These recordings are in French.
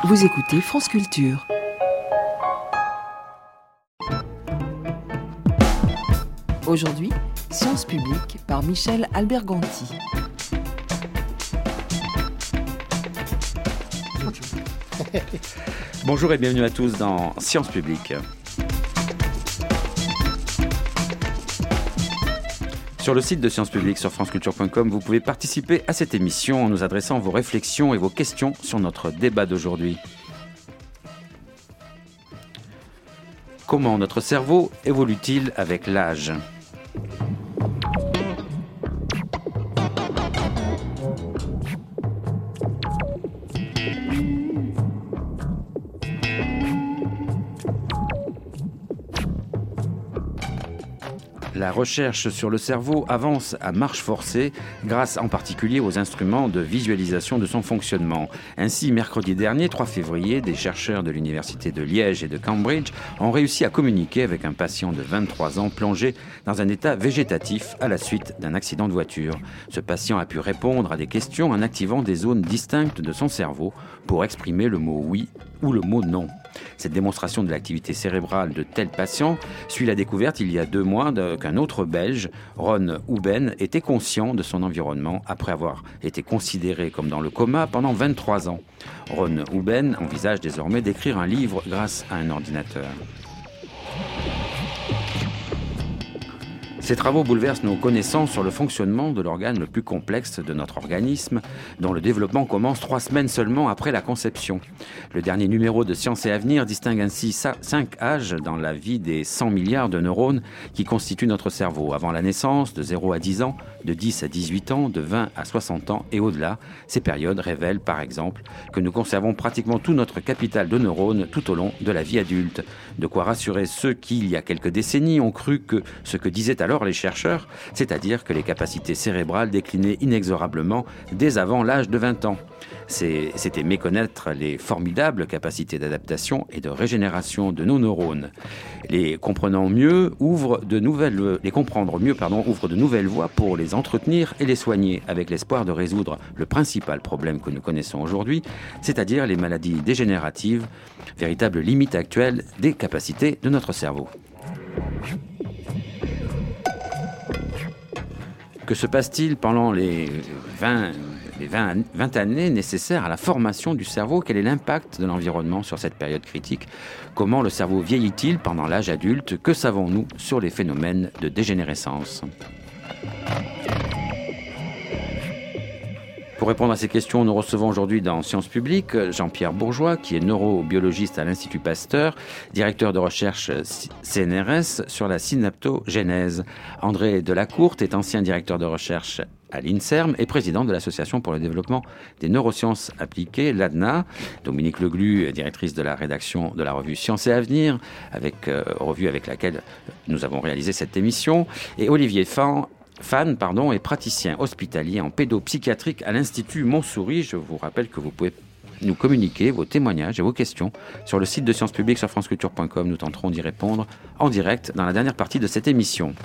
Vous écoutez France Culture. Aujourd'hui, Sciences publiques par Michel Alberganti. Bonjour et bienvenue à tous dans Sciences publiques. Sur le site de Sciences publiques sur franceculture.com, vous pouvez participer à cette émission en nous adressant vos réflexions et vos questions sur notre débat d'aujourd'hui. Comment notre cerveau évolue-t-il avec l'âge ? La recherche sur le cerveau avance à marche forcée grâce en particulier aux instruments de visualisation de son fonctionnement. Ainsi, mercredi dernier, 3 février, des chercheurs de l'université de Liège et de Cambridge ont réussi à communiquer avec un patient de 23 ans plongé dans un état végétatif à la suite d'un accident de voiture. Ce patient a pu répondre à des questions en activant des zones distinctes de son cerveau pour exprimer le mot oui ou le mot non. Cette démonstration de l'activité cérébrale de tel patient suit la découverte il y a 2 mois qu'un autre Belge, Ron Houben, était conscient de son environnement après avoir été considéré comme dans le coma pendant 23 ans. Ron Houben envisage désormais d'écrire un livre grâce à un ordinateur. Ces travaux bouleversent nos connaissances sur le fonctionnement de l'organe le plus complexe de notre organisme, dont le développement commence 3 semaines seulement après la conception. Le dernier numéro de Sciences et Avenir distingue ainsi 5 âges dans la vie des 100 milliards de neurones qui constituent notre cerveau. Avant la naissance, de 0 à 10 ans, de 10 à 18 ans, de 20 à 60 ans et au-delà. Ces périodes révèlent, par exemple, que nous conservons pratiquement tout notre capital de neurones tout au long de la vie adulte. De quoi rassurer ceux qui, il y a quelques décennies, ont cru que ce que disaient alors les chercheurs, c'est-à-dire que les capacités cérébrales déclinaient inexorablement dès avant l'âge de 20 ans. C'était méconnaître les formidables capacités d'adaptation et de régénération de nos neurones. Les comprendre mieux ouvre de nouvelles voies pour les entretenir et les soigner, avec l'espoir de résoudre le principal problème que nous connaissons aujourd'hui, c'est-à-dire les maladies dégénératives, véritable limite actuelle des capacités de notre cerveau. Que se passe-t-il pendant les 20 années nécessaires à la formation du cerveau? Quel est l'impact de l'environnement sur cette période critique? Comment le cerveau vieillit-il pendant l'âge adulte? Que savons-nous sur les phénomènes de dégénérescence? Pour répondre à ces questions, nous recevons aujourd'hui dans Sciences publiques Jean-Pierre Bourgeois, qui est neurobiologiste à l'Institut Pasteur, directeur de recherche CNRS sur la synaptogénèse. André Delacourte est ancien directeur de recherche à l'INSERM et président de l'Association pour le développement des neurosciences appliquées, l'ADNA. Dominique Leglu, directrice de la rédaction de la revue Sciences et Avenir, revue avec laquelle nous avons réalisé cette émission. Et Olivier Fan est praticien hospitalier en pédopsychiatrique à l'Institut Montsouris. Je vous rappelle que vous pouvez nous communiquer vos témoignages et vos questions sur le site de Sciences publiques sur franceculture.com. Nous tenterons d'y répondre en direct dans la dernière partie de cette émission.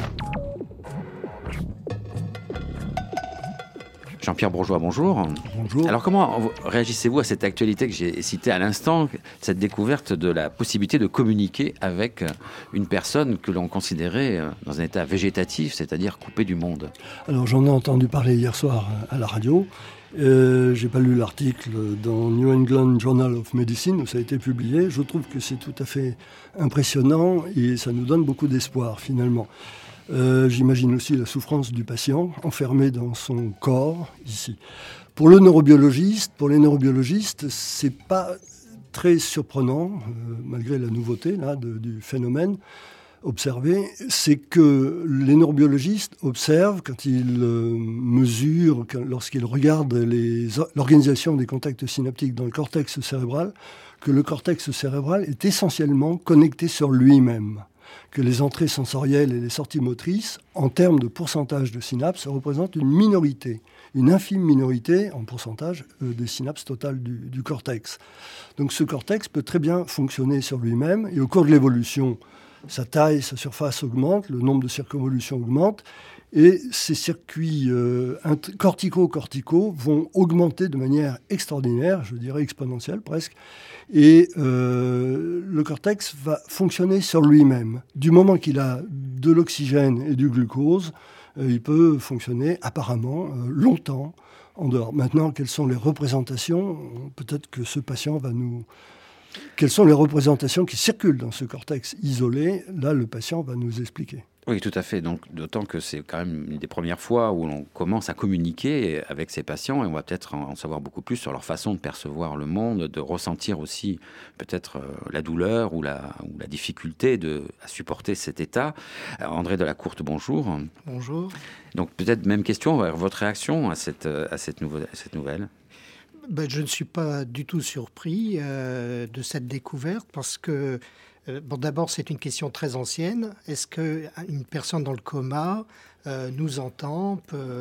Jean-Pierre Bourgeois, bonjour. Bonjour. Alors comment réagissez-vous à cette actualité que j'ai citée à l'instant, cette découverte de la possibilité de communiquer avec une personne que l'on considérait dans un état végétatif, c'est-à-dire coupé du monde? Alors j'en ai entendu parler hier soir à la radio. J'ai pas lu l'article dans New England Journal of Medicine où ça a été publié. Je trouve que c'est tout à fait impressionnant et ça nous donne beaucoup d'espoir finalement. J'imagine aussi la souffrance du patient enfermé dans son corps ici. Pour les neurobiologistes, c'est pas très surprenant, malgré la nouveauté là, du phénomène observé, c'est que les neurobiologistes observent quand ils mesurent, lorsqu'ils regardent l'organisation des contacts synaptiques dans le cortex cérébral, que le cortex cérébral est essentiellement connecté sur lui-même. Que les entrées sensorielles et les sorties motrices, en termes de pourcentage de synapses, représentent une minorité, une infime minorité en pourcentage des synapses totales du cortex. Donc ce cortex peut très bien fonctionner sur lui-même et au cours de l'évolution, sa taille, sa surface augmente, le nombre de circonvolutions augmente, et ces circuits cortico-corticaux vont augmenter de manière extraordinaire, je dirais exponentielle presque, et le cortex va fonctionner sur lui-même. Du moment qu'il a de l'oxygène et du glucose, il peut fonctionner apparemment longtemps en dehors. Maintenant, quelles sont les représentations ? Peut-être que ce patient va nous... Quelles sont les représentations qui circulent dans ce cortex isolé ? Là, le patient va nous expliquer. Oui, tout à fait. Donc, d'autant que c'est quand même une des premières fois où l'on commence à communiquer avec ces patients et on va peut-être en savoir beaucoup plus sur leur façon de percevoir le monde, de ressentir aussi peut-être la douleur ou la difficulté à supporter cet état. André Delacourte, bonjour. Bonjour. Donc, peut-être même question, votre réaction à cette nouvelle ? Je ne suis pas du tout surpris de cette découverte parce que d'abord, c'est une question très ancienne. Est-ce qu'une personne dans le coma nous entend,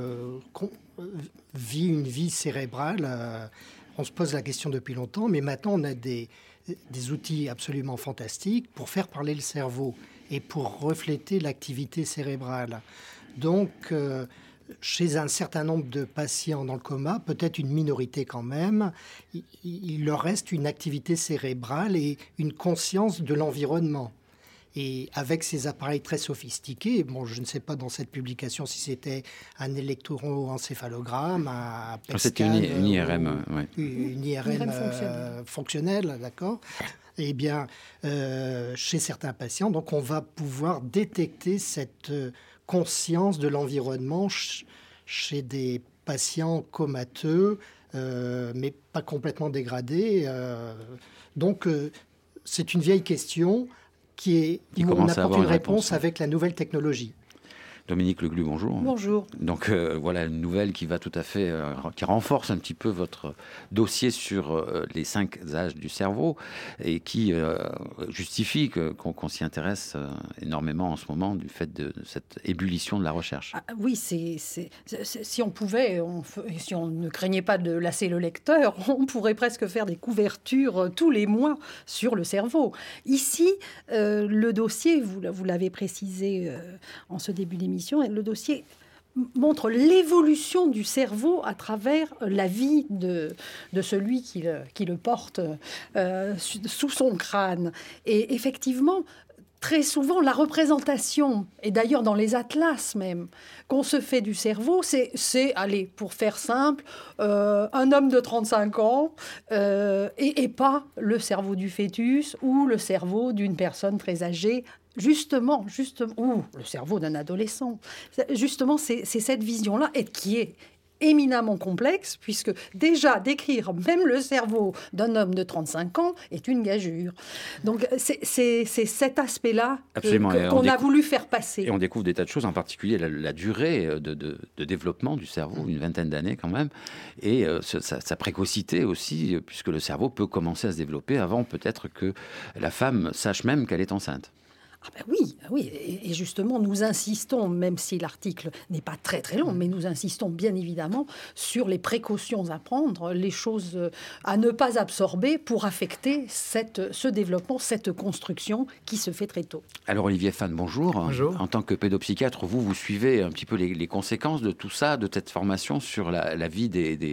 vit une vie cérébrale On se pose la question depuis longtemps, mais maintenant, on a des outils absolument fantastiques pour faire parler le cerveau et pour refléter l'activité cérébrale. Donc, chez un certain nombre de patients dans le coma, peut-être une minorité quand même, il leur reste une activité cérébrale et une conscience de l'environnement. Et avec ces appareils très sophistiqués, je ne sais pas dans cette publication si c'était un électroencéphalogramme, un PET c'était une IRM, une IRM fonctionnelle, d'accord. Eh bien, chez certains patients, donc on va pouvoir détecter cette conscience de l'environnement chez des patients comateux, mais pas complètement dégradés. Donc, c'est une vieille question où on apporte une réponse avec la nouvelle technologie. Dominique Leglu, bonjour. Bonjour. Donc voilà une nouvelle qui va tout à fait, qui renforce un petit peu votre dossier sur les 5 âges du cerveau et qui justifie qu'on s'y intéresse énormément en ce moment du fait de cette ébullition de la recherche. Oui, si on pouvait, si on ne craignait pas de lasser le lecteur, on pourrait presque faire des couvertures tous les mois sur le cerveau. Ici, le dossier, vous l'avez précisé en ce début d'émission, le dossier montre l'évolution du cerveau à travers la vie de celui qui le porte sous son crâne. Et effectivement, très souvent, la représentation, et d'ailleurs dans les atlas même, qu'on se fait du cerveau, c'est allez, pour faire simple, un homme de 35 ans et pas le cerveau du fœtus ou le cerveau d'une personne très âgée, justement, ou le cerveau d'un adolescent. Justement, c'est cette vision-là et qui est éminemment complexe, puisque déjà décrire même le cerveau d'un homme de 35 ans est une gageure. Donc c'est cet aspect-là qu'on a voulu faire passer. Et on découvre des tas de choses, en particulier la durée de développement du cerveau, une vingtaine d'années quand même, et sa précocité aussi, puisque le cerveau peut commencer à se développer avant peut-être que la femme sache même qu'elle est enceinte. Oui. Et justement, nous insistons, même si l'article n'est pas très très long, mais nous insistons bien évidemment sur les précautions à prendre, les choses à ne pas absorber pour affecter ce développement, cette construction qui se fait très tôt. Alors Olivier Fan, bonjour. Bonjour. En tant que pédopsychiatre, vous suivez un petit peu les conséquences de tout ça, de cette formation sur la vie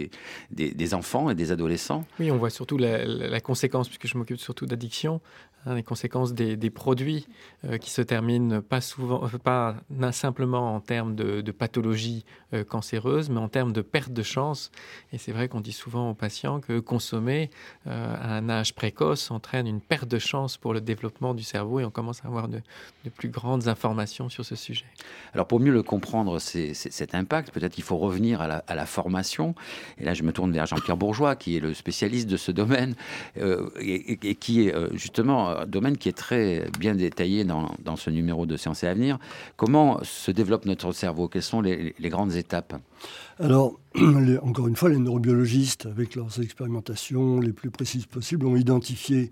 des enfants et des adolescents. Oui, on voit surtout la conséquence, puisque je m'occupe surtout d'addiction. Les conséquences des produits qui se terminent pas simplement en termes de pathologie cancéreuse, mais en termes de perte de chance. Et c'est vrai qu'on dit souvent aux patients que consommer à un âge précoce entraîne une perte de chance pour le développement du cerveau et on commence à avoir de plus grandes informations sur ce sujet. Alors pour mieux le comprendre, cet impact, peut-être qu'il faut revenir à la formation. Et là, je me tourne vers Jean-Pierre Bourgeois, qui est le spécialiste de ce domaine et qui est justement un domaine qui est très bien détaillé dans ce numéro de Sciences et Avenir. Comment se développe notre cerveau ? Quelles sont les grandes étapes ? Alors, encore une fois, les neurobiologistes, avec leurs expérimentations les plus précises possibles, ont identifié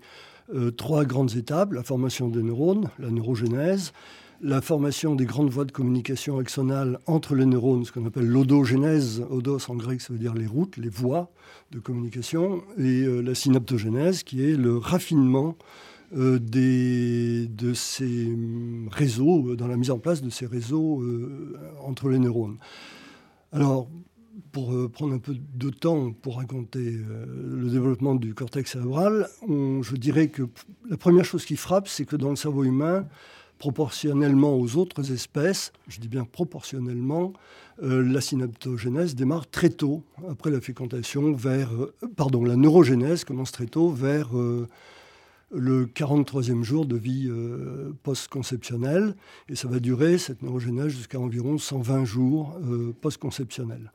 3 grandes étapes. La formation des neurones, la neurogénèse, la formation des grandes voies de communication axonales entre les neurones, ce qu'on appelle l'odogénèse. Odos en grec, ça veut dire les routes, les voies de communication, et la synaptogénèse, qui est le raffinement de ces réseaux, dans la mise en place de ces réseaux entre les neurones. Alors, pour prendre un peu de temps pour raconter le développement du cortex cérébral, je dirais que la première chose qui frappe, c'est que dans le cerveau humain, proportionnellement aux autres espèces, je dis bien proportionnellement, la synaptogénèse démarre très tôt, après la fécondation, la neurogénèse commence très tôt, vers le 43e jour de vie post-conceptionnelle, et ça va durer, cette neurogénèse, jusqu'à environ 120 jours post-conceptionnels.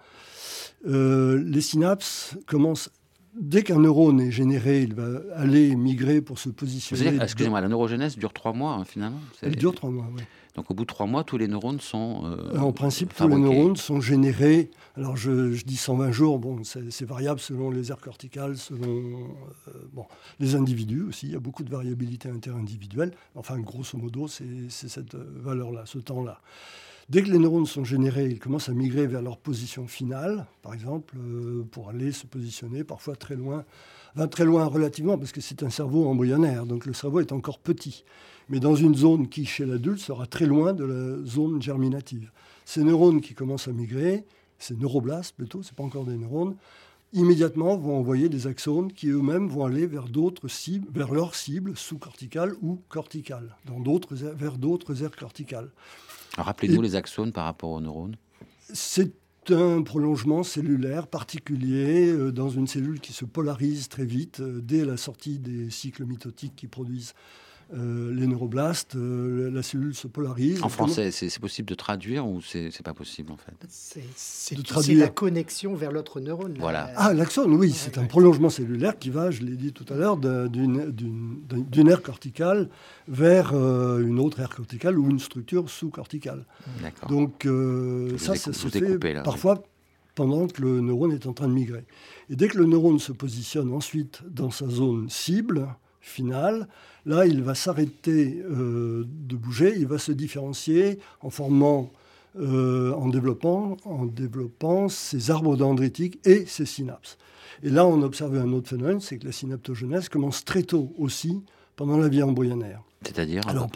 Les synapses commencent... Dès qu'un neurone est généré, il va aller migrer pour se positionner... Excusez-moi, la neurogénèse dure 3 mois, finalement. Elle dure 3 mois, oui. Donc au bout de 3 mois, tous les neurones sont en principe, fabriqués. tous les neurones sont générés. Alors je dis 120 jours, bon, c'est variable selon les aires corticales, selon les individus aussi. Il y a beaucoup de variabilité interindividuelle. Enfin, grosso modo, c'est cette valeur-là, ce temps-là. Dès que les neurones sont générés, ils commencent à migrer vers leur position finale, par exemple, pour aller se positionner parfois très loin relativement, parce que c'est un cerveau embryonnaire, donc le cerveau est encore petit, mais dans une zone qui, chez l'adulte, sera très loin de la zone germinative. Ces neurones qui commencent à migrer, ces neuroblastes plutôt, ce n'est pas encore des neurones, immédiatement vont envoyer des axones qui eux-mêmes vont aller vers d'autres cibles, vers leurs cibles sous-corticales ou corticales, vers d'autres aires corticales. Alors, rappelez-nous les axones par rapport aux neurones. C'est un prolongement cellulaire particulier dans une cellule qui se polarise très vite dès la sortie des cycles mitotiques qui produisent les neuroblastes. La cellule se polarise. En français, c'est possible de traduire ou c'est pas possible en fait? C'est la connexion vers l'autre neurone. Voilà. Ah, l'axone, oui, c'est un prolongement cellulaire qui va, je l'ai dit tout à l'heure, d'une aire corticale vers une autre aire corticale ou une structure sous-corticale. D'accord. Donc ça se fait là, parfois pendant que le neurone est en train de migrer. Et dès que le neurone se positionne ensuite dans sa zone cible finale, là, il va s'arrêter de bouger, il va se différencier en développant ses arbres dendritiques et ses synapses. Et là, on observe un autre phénomène, c'est que la synaptogénèse commence très tôt aussi pendant la vie embryonnaire. C'est-à-dire? Alors,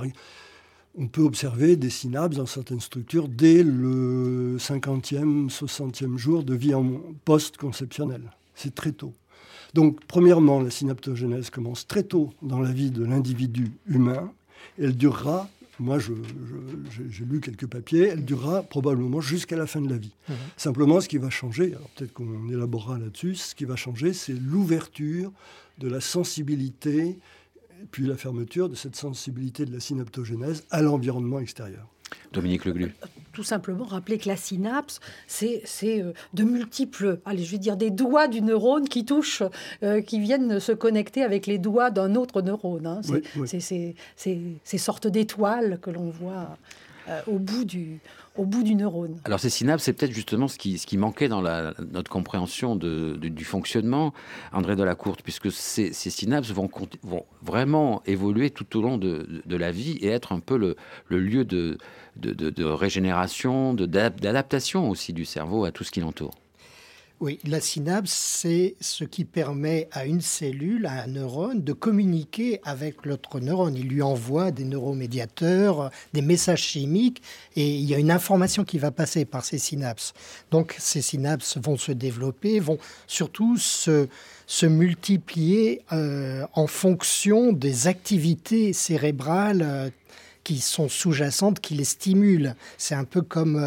on peut observer des synapses dans certaines structures dès le 50e, 60e jour de vie post-conceptionnelle. C'est très tôt. Donc, premièrement, la synaptogénèse commence très tôt dans la vie de l'individu humain. Elle durera, moi j'ai lu quelques papiers, elle durera probablement jusqu'à la fin de la vie. Mmh. Simplement, ce qui va changer, alors peut-être qu'on élaborera là-dessus, ce qui va changer, c'est l'ouverture de la sensibilité, puis la fermeture de cette sensibilité de la synaptogénèse à l'environnement extérieur. Dominique Leglu. Tout simplement rappeler que la synapse, c'est de multiples, des doigts du neurone qui touchent, qui viennent se connecter avec les doigts d'un autre neurone. Hein. C'est ces sortes d'étoiles que l'on voit au bout du neurone. Alors ces synapses, c'est peut-être justement ce qui manquait dans notre compréhension du fonctionnement, André Delacourte, puisque ces synapses vont vraiment évoluer tout au long de la vie et être un peu le lieu de régénération, d'adaptation aussi du cerveau à tout ce qui l'entoure. Oui, la synapse, c'est ce qui permet à une cellule, à un neurone, de communiquer avec l'autre neurone. Il lui envoie des neuromédiateurs, des messages chimiques, et il y a une information qui va passer par ces synapses. Donc, ces synapses vont se développer, vont surtout se multiplier en fonction des activités cérébrales qui sont sous-jacentes, qui les stimulent. C'est un peu comme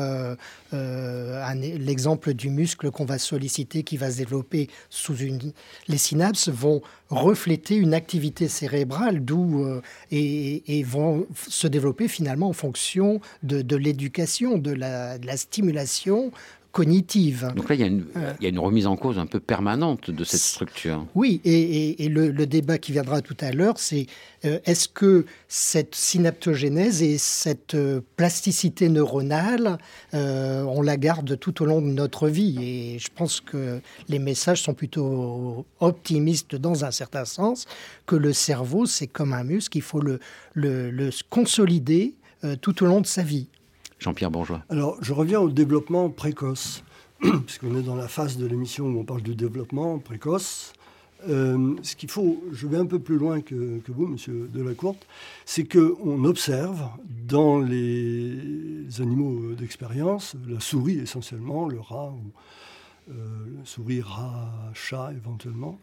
l'exemple du muscle qu'on va solliciter, qui va se développer Les synapses vont refléter une activité cérébrale, et vont se développer finalement en fonction de l'éducation, de la stimulation cognitive. Donc là, il y a une remise en cause un peu permanente de cette structure. Oui, et le débat qui viendra tout à l'heure, c'est est-ce que cette synaptogénèse et cette plasticité neuronale, on la garde tout au long de notre vie? Et je pense que les messages sont plutôt optimistes dans un certain sens, que le cerveau, c'est comme un muscle, il faut le consolider tout au long de sa vie. Jean-Pierre Bourgeois. Alors, je reviens au développement précoce, puisqu'on est dans la phase de l'émission où on parle du développement précoce. Ce qu'il faut, je vais un peu plus loin que vous, monsieur Delacourte, c'est qu'on observe dans les animaux d'expérience, la souris essentiellement, le rat, souris, rat, chat éventuellement,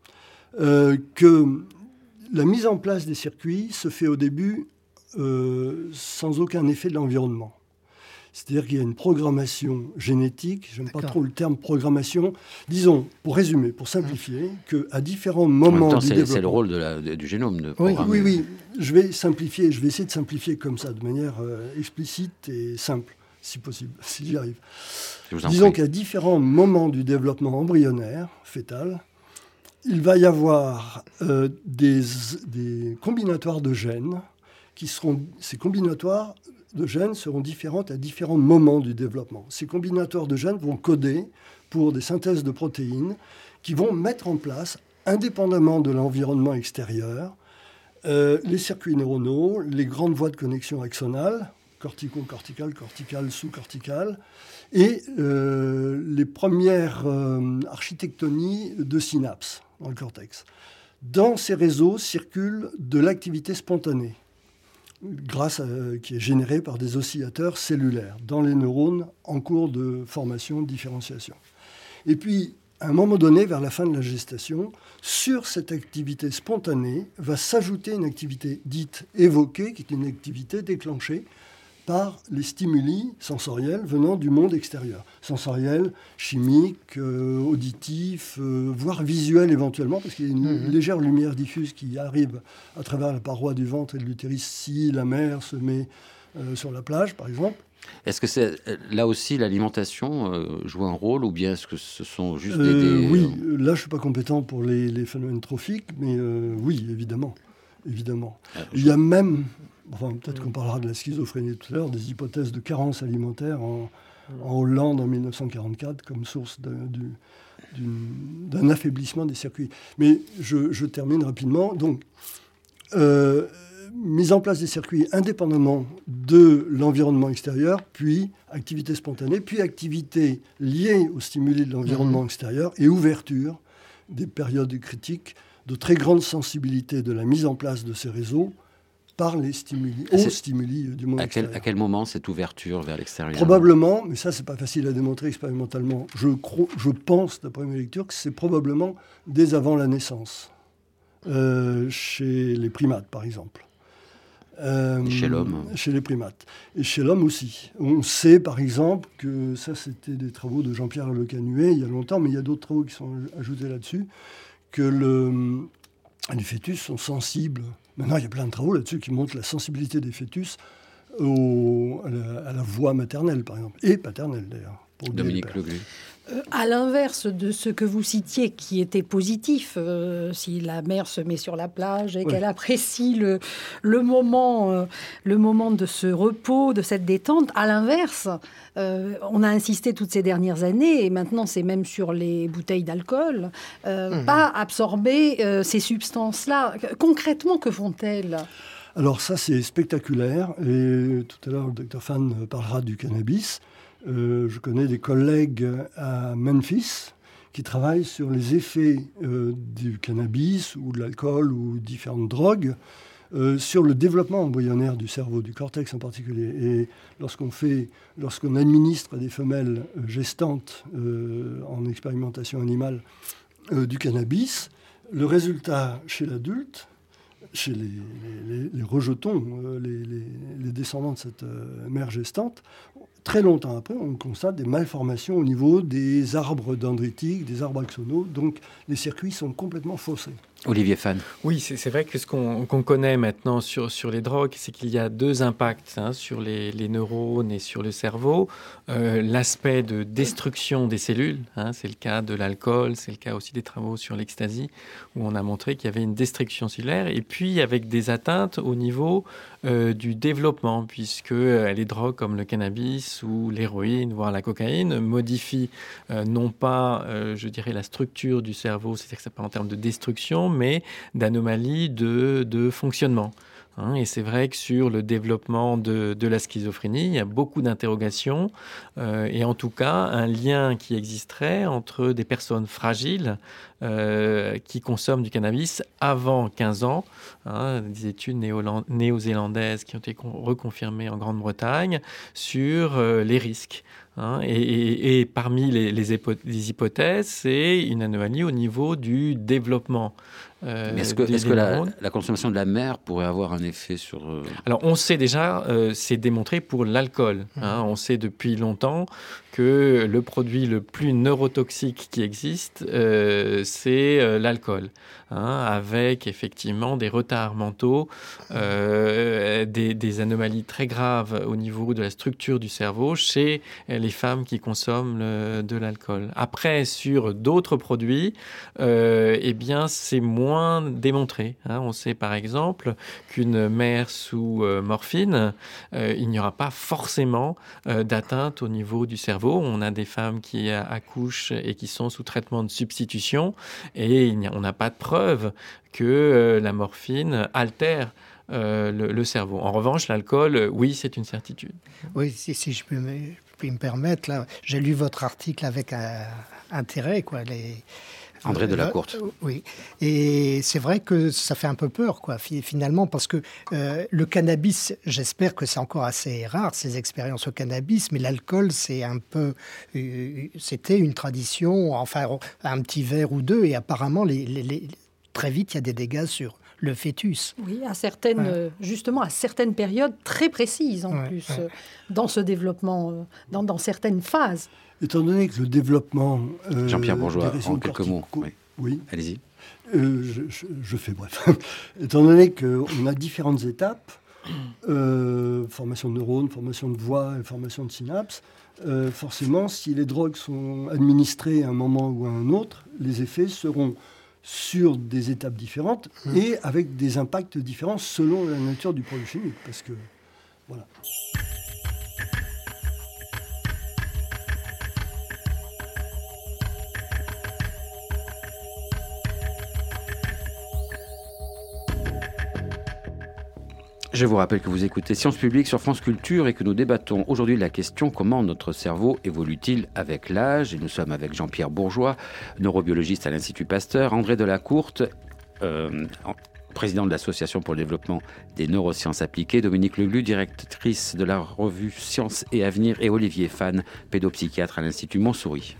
que la mise en place des circuits se fait au début sans aucun effet de l'environnement. C'est-à-dire qu'il y a une programmation génétique, j'aime pas trop le terme programmation, disons, pour résumer, pour simplifier, qu'à différents moments en même temps, du développement... c'est le rôle du génome de programmer. Oui, je vais essayer de simplifier comme ça, de manière explicite et simple, si possible, si j'y arrive. Disons qu'à différents moments du développement embryonnaire, fœtal, il va y avoir des combinatoires de gènes ces combinatoires de gènes seront différentes à différents moments du développement. Ces combinatoires de gènes vont coder pour des synthèses de protéines qui vont mettre en place, indépendamment de l'environnement extérieur, les circuits neuronaux, les grandes voies de connexion axonales, cortico-corticales, corticales, sous-corticales, et les premières architectonies de synapses dans le cortex. Dans ces réseaux circule de l'activité spontanée, qui est générée par des oscillateurs cellulaires dans les neurones en cours de formation, de différenciation. Et puis, à un moment donné, vers la fin de la gestation, sur cette activité spontanée va s'ajouter une activité dite évoquée, qui est une activité déclenchée par les stimuli sensoriels venant du monde extérieur. Sensoriels, chimiques, auditifs, voire visuels éventuellement, parce qu'il y a une légère lumière diffuse qui arrive à travers la paroi du ventre et de l'utérus si la mère se met sur la plage, par exemple. Est-ce que là aussi l'alimentation joue un rôle, ou bien est-ce que ce sont juste Oui, là je ne suis pas compétent pour les phénomènes trophiques, mais oui, évidemment. Il y a même... Enfin, peut-être qu'on parlera de la schizophrénie tout à l'heure, des hypothèses de carence alimentaire en Hollande en 1944 comme source d'un affaiblissement des circuits. Mais je termine rapidement. Donc, mise en place des circuits indépendamment de l'environnement extérieur, puis activité spontanée, puis activité liée aux stimuli de l'environnement extérieur et ouverture des périodes critiques de très grande sensibilité de la mise en place de ces réseaux par les stimuli, aux stimuli du monde extérieur. À quel moment cette ouverture vers l'extérieur ? Probablement, mais ça c'est pas facile à démontrer expérimentalement, je pense, d'après mes lectures, que c'est probablement dès avant la naissance, chez les primates par exemple. Et chez l'homme ? Chez les primates. Et chez l'homme aussi. On sait par exemple que, ça c'était des travaux de Jean-Pierre Le Canuet il y a longtemps, mais il y a d'autres travaux qui sont ajoutés là-dessus, que les fœtus sont sensibles. Maintenant, il y a plein de travaux là-dessus qui montrent la sensibilité des fœtus à la voix maternelle, par exemple, et paternelle, d'ailleurs. Dominique Leglu. À l'inverse de ce que vous citiez, qui était positif, si la mère se met sur la plage et qu'elle apprécie le moment de ce repos, de cette détente, à l'inverse, on a insisté toutes ces dernières années, et maintenant c'est même sur les bouteilles d'alcool, pas absorber ces substances-là. Concrètement, que font-elles ? Alors ça, c'est spectaculaire, et tout à l'heure, le Dr Fan parlera du cannabis. Je connais des collègues à Memphis qui travaillent sur les effets du cannabis ou de l'alcool ou différentes drogues sur le développement embryonnaire du cerveau, du cortex en particulier. Et lorsqu'on administre à des femelles gestantes en expérimentation animale du cannabis, le résultat chez l'adulte, chez les rejetons, les descendants de cette mère gestante, très longtemps après, on constate des malformations au niveau des arbres dendritiques, des arbres axonaux. Donc, les circuits sont complètement faussés. Olivier Fan. Oui, c'est vrai que ce qu'on connaît maintenant sur les drogues, c'est qu'il y a deux impacts sur les neurones et sur le cerveau. L'aspect de destruction des cellules, c'est le cas de l'alcool, c'est le cas aussi des travaux sur l'ecstasy, où on a montré qu'il y avait une destruction cellulaire, et puis avec des atteintes au niveau du développement, puisque les drogues comme le cannabis ou l'héroïne, voire la cocaïne, modifient non pas, je dirais, la structure du cerveau, c'est-à-dire que ça parle en termes de destruction, mais d'anomalies de fonctionnement. Et c'est vrai que sur le développement de la schizophrénie, il y a beaucoup d'interrogations et en tout cas un lien qui existerait entre des personnes fragiles qui consomment du cannabis avant 15 ans, des études néo-zélandaises qui ont été reconfirmées en Grande-Bretagne sur les risques. Et parmi les hypothèses, c'est une anomalie au niveau du développement. Mais est-ce que la consommation de la mère pourrait avoir un effet sur... Alors, on sait déjà, c'est démontré pour l'alcool. On sait depuis longtemps que le produit le plus neurotoxique qui existe, c'est l'alcool. Avec effectivement des retards mentaux, des anomalies très graves au niveau de la structure du cerveau chez les femmes qui consomment de l'alcool. Après, sur d'autres produits, eh bien, c'est moins démontré. On sait par exemple qu'une mère sous morphine, il n'y aura pas forcément d'atteinte au niveau du cerveau. On a des femmes qui accouchent et qui sont sous traitement de substitution et on n'a pas de preuve que la morphine altère le cerveau. En revanche, l'alcool, oui, c'est une certitude. Oui, si je peux me permettre, là, j'ai lu votre article avec intérêt, quoi. André Delacourte. Oui, et c'est vrai que ça fait un peu peur, quoi, finalement, parce que le cannabis, j'espère que c'est encore assez rare, ces expériences au cannabis, mais l'alcool, c'est un peu... c'était une tradition, enfin, un petit verre ou deux, et apparemment, très vite, il y a des dégâts sur le fœtus. Oui, justement, à certaines périodes très précises, en plus, dans ce développement, dans certaines phases. Étant donné que le développement... Jean-Pierre Bourgeois, en quelques mots. Oui. Allez-y. Je fais bref. Étant donné qu'on a différentes étapes, formation de neurones, formation de voix et formation de synapses, forcément, si les drogues sont administrées à un moment ou à un autre, les effets seront sur des étapes différentes et avec des impacts différents selon la nature du produit chimique. Parce que, voilà. Je vous rappelle que vous écoutez Sciences Publiques sur France Culture et que nous débattons aujourd'hui de la question comment notre cerveau évolue-t-il avec l'âge. Et nous sommes avec Jean-Pierre Bourgeois, neurobiologiste à l'Institut Pasteur, André Delacourte, président de l'Association pour le développement des neurosciences appliquées, Dominique Leglu, directrice de la revue Sciences et Avenir, et Olivier Fan, pédopsychiatre à l'Institut Montsouris.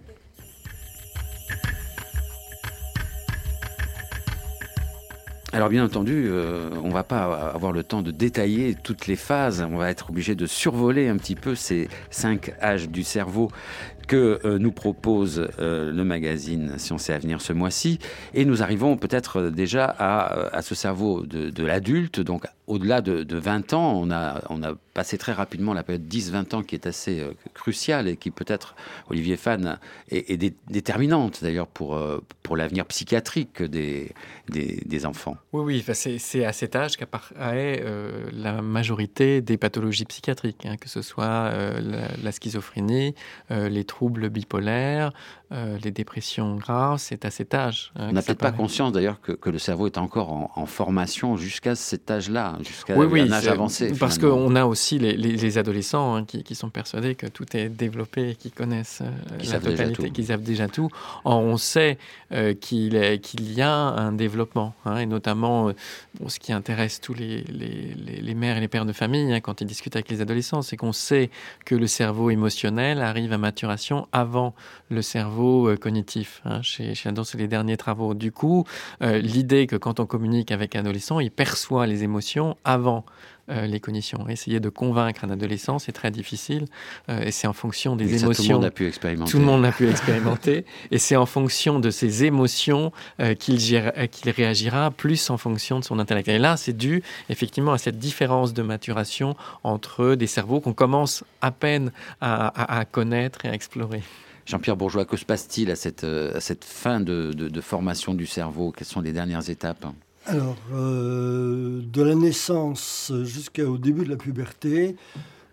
Alors bien entendu, on ne va pas avoir le temps de détailler toutes les phases, on va être obligé de survoler un petit peu ces 5 âges du cerveau que nous propose le magazine Sciences et Avenir ce mois-ci. Et nous arrivons peut-être déjà à ce cerveau de l'adulte, donc au-delà de 20 ans, on a passé très rapidement la période 10-20 ans qui est assez cruciale et qui peut-être, Olivier Fan, est déterminante d'ailleurs pour l'avenir psychiatrique des enfants. Oui, c'est à cet âge qu'apparaît la majorité des pathologies psychiatriques, que ce soit la schizophrénie, les troubles bipolaires, les dépressions graves, c'est à cet âge. On n'a peut-être pas conscience d'ailleurs que le cerveau est encore en formation jusqu'à cet âge-là, jusqu'à un âge avancé. Parce qu'on a aussi les adolescents qui sont persuadés que tout est développé, qui connaissent la totalité, qui savent déjà tout. Or, on sait qu'il y a un développement, et notamment ce qui intéresse tous les mères et les pères de famille quand ils discutent avec les adolescents, c'est qu'on sait que le cerveau émotionnel arrive à maturation avant le cerveau cognitif. Chez l'ado, c'est les derniers travaux. Du coup, l'idée que quand on communique avec un adolescent, il perçoit les émotions avant les cognitions. Essayer de convaincre un adolescent, c'est très difficile. Et c'est en fonction des émotions. Tout le monde a pu expérimenter. Tout le monde a pu expérimenter. Et c'est en fonction de ses émotions qu'il réagira, plus en fonction de son intellect. Et là, c'est dû effectivement à cette différence de maturation entre des cerveaux qu'on commence à peine à connaître et à explorer. Jean-Pierre Bourgeois, que se passe-t-il à cette fin de formation du cerveau? Quelles sont les dernières étapes? Alors, de la naissance jusqu'au début de la puberté,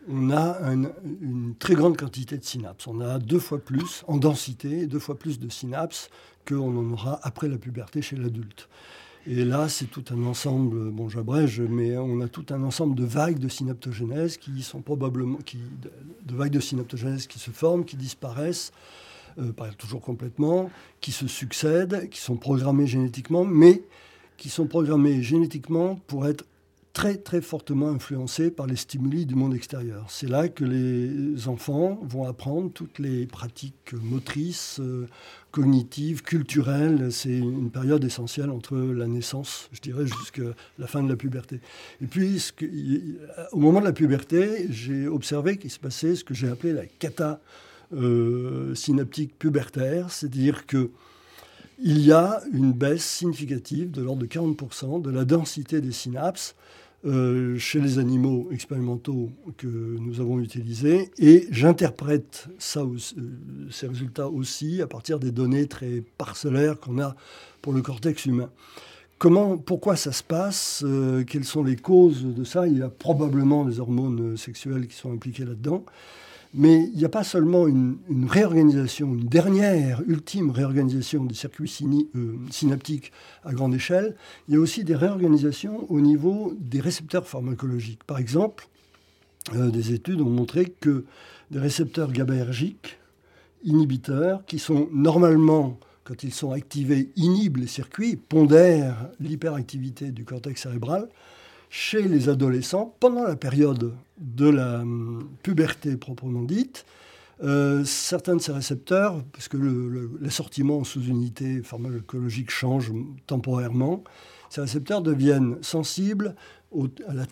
on a une très grande quantité de synapses. On a 2 fois plus, en densité, 2 fois plus de synapses qu'on en aura après la puberté chez l'adulte. Et là, c'est tout un ensemble, bon j'abrège, mais on a tout un ensemble de vagues de synaptogénèse qui sont probablement, de vagues de synaptogénèse qui se forment, qui disparaissent, pas toujours complètement, qui se succèdent, qui sont programmées génétiquement, mais qui sont programmées génétiquement pour être très très fortement influencés par les stimuli du monde extérieur. C'est là que les enfants vont apprendre toutes les pratiques motrices, cognitives, culturelles. C'est une période essentielle entre la naissance, je dirais, jusqu'à la fin de la puberté. Et puis, au moment de la puberté, j'ai observé qu'il se passait ce que j'ai appelé la cata synaptique pubertaire, c'est-à-dire que il y a une baisse significative de l'ordre de 40% de la densité des synapses chez les animaux expérimentaux que nous avons utilisés. Et j'interprète ces résultats aussi à partir des données très parcellaires qu'on a pour le cortex humain. Pourquoi ça se passe quelles sont les causes de ça? Il y a probablement des hormones sexuelles qui sont impliquées là-dedans. Mais il n'y a pas seulement une réorganisation, une dernière, ultime réorganisation des circuits synaptiques à grande échelle, il y a aussi des réorganisations au niveau des récepteurs pharmacologiques. Par exemple, des études ont montré que des récepteurs GABAergiques, inhibiteurs, qui sont normalement, quand ils sont activés, inhibent les circuits, pondèrent l'hyperactivité du cortex cérébral. Chez les adolescents, pendant la période de la puberté proprement dite, certains de ces récepteurs, parce que l'assortiment sous unité pharmacologique change temporairement, ces récepteurs deviennent sensibles à la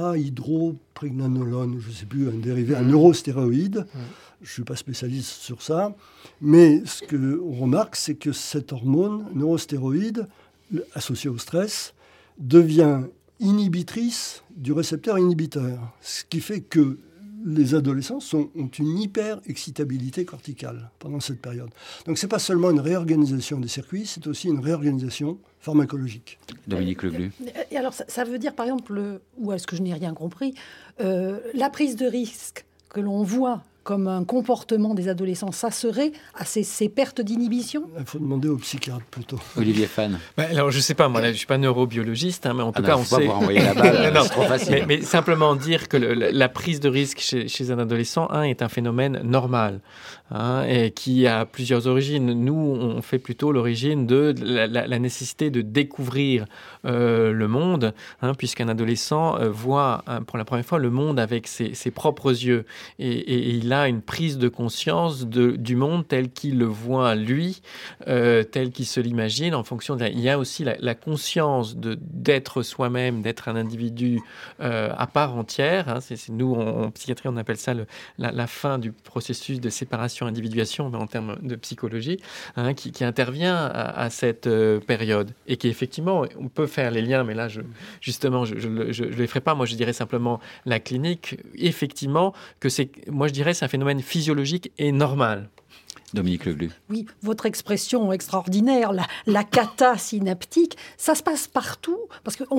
tétrahydropregnanolone, je ne sais plus, un dérivé, un neurostéroïde. Je ne suis pas spécialiste sur ça, mais ce qu'on remarque, c'est que cette hormone neurostéroïde, associée au stress, devient inhibitrice du récepteur inhibiteur, ce qui fait que les adolescents ont une hyper-excitabilité corticale pendant cette période. Donc ce n'est pas seulement une réorganisation des circuits, c'est aussi une réorganisation pharmacologique. Dominique Leglu. Et alors ça veut dire par exemple, ou est-ce que je n'ai rien compris, la prise de risque que l'on voit comme un comportement des adolescents, ça serait à ces pertes d'inhibition? Il faut demander au psychiatre plutôt. Olivier Fan. Alors je ne sais pas, moi là, je ne suis pas neurobiologiste, mais en tout cas on sait... Pas envoyer la balle, c'est trop facile. Mais simplement dire que la prise de risque chez un adolescent est un phénomène normal, et qui a plusieurs origines. Nous, on fait plutôt l'origine de la nécessité de découvrir le monde, puisqu'un adolescent voit pour la première fois le monde avec ses propres yeux. Et il a une prise de conscience du monde tel qu'il le voit lui, tel qu'il se l'imagine en fonction il y a aussi la conscience d'être soi-même, d'être un individu à part entière. Nous, en psychiatrie, on appelle ça la fin du processus de séparation-individuation, mais en termes de psychologie, qui intervient à cette période. Et qui, effectivement, on peut faire les liens, mais là, justement, je ne les ferai pas. Moi, je dirais simplement la clinique, effectivement, moi, je dirais, c'est un phénomène physiologique et normal. Dominique Leglu. Oui, votre expression extraordinaire, la cata synaptique, ça se passe partout. Parce que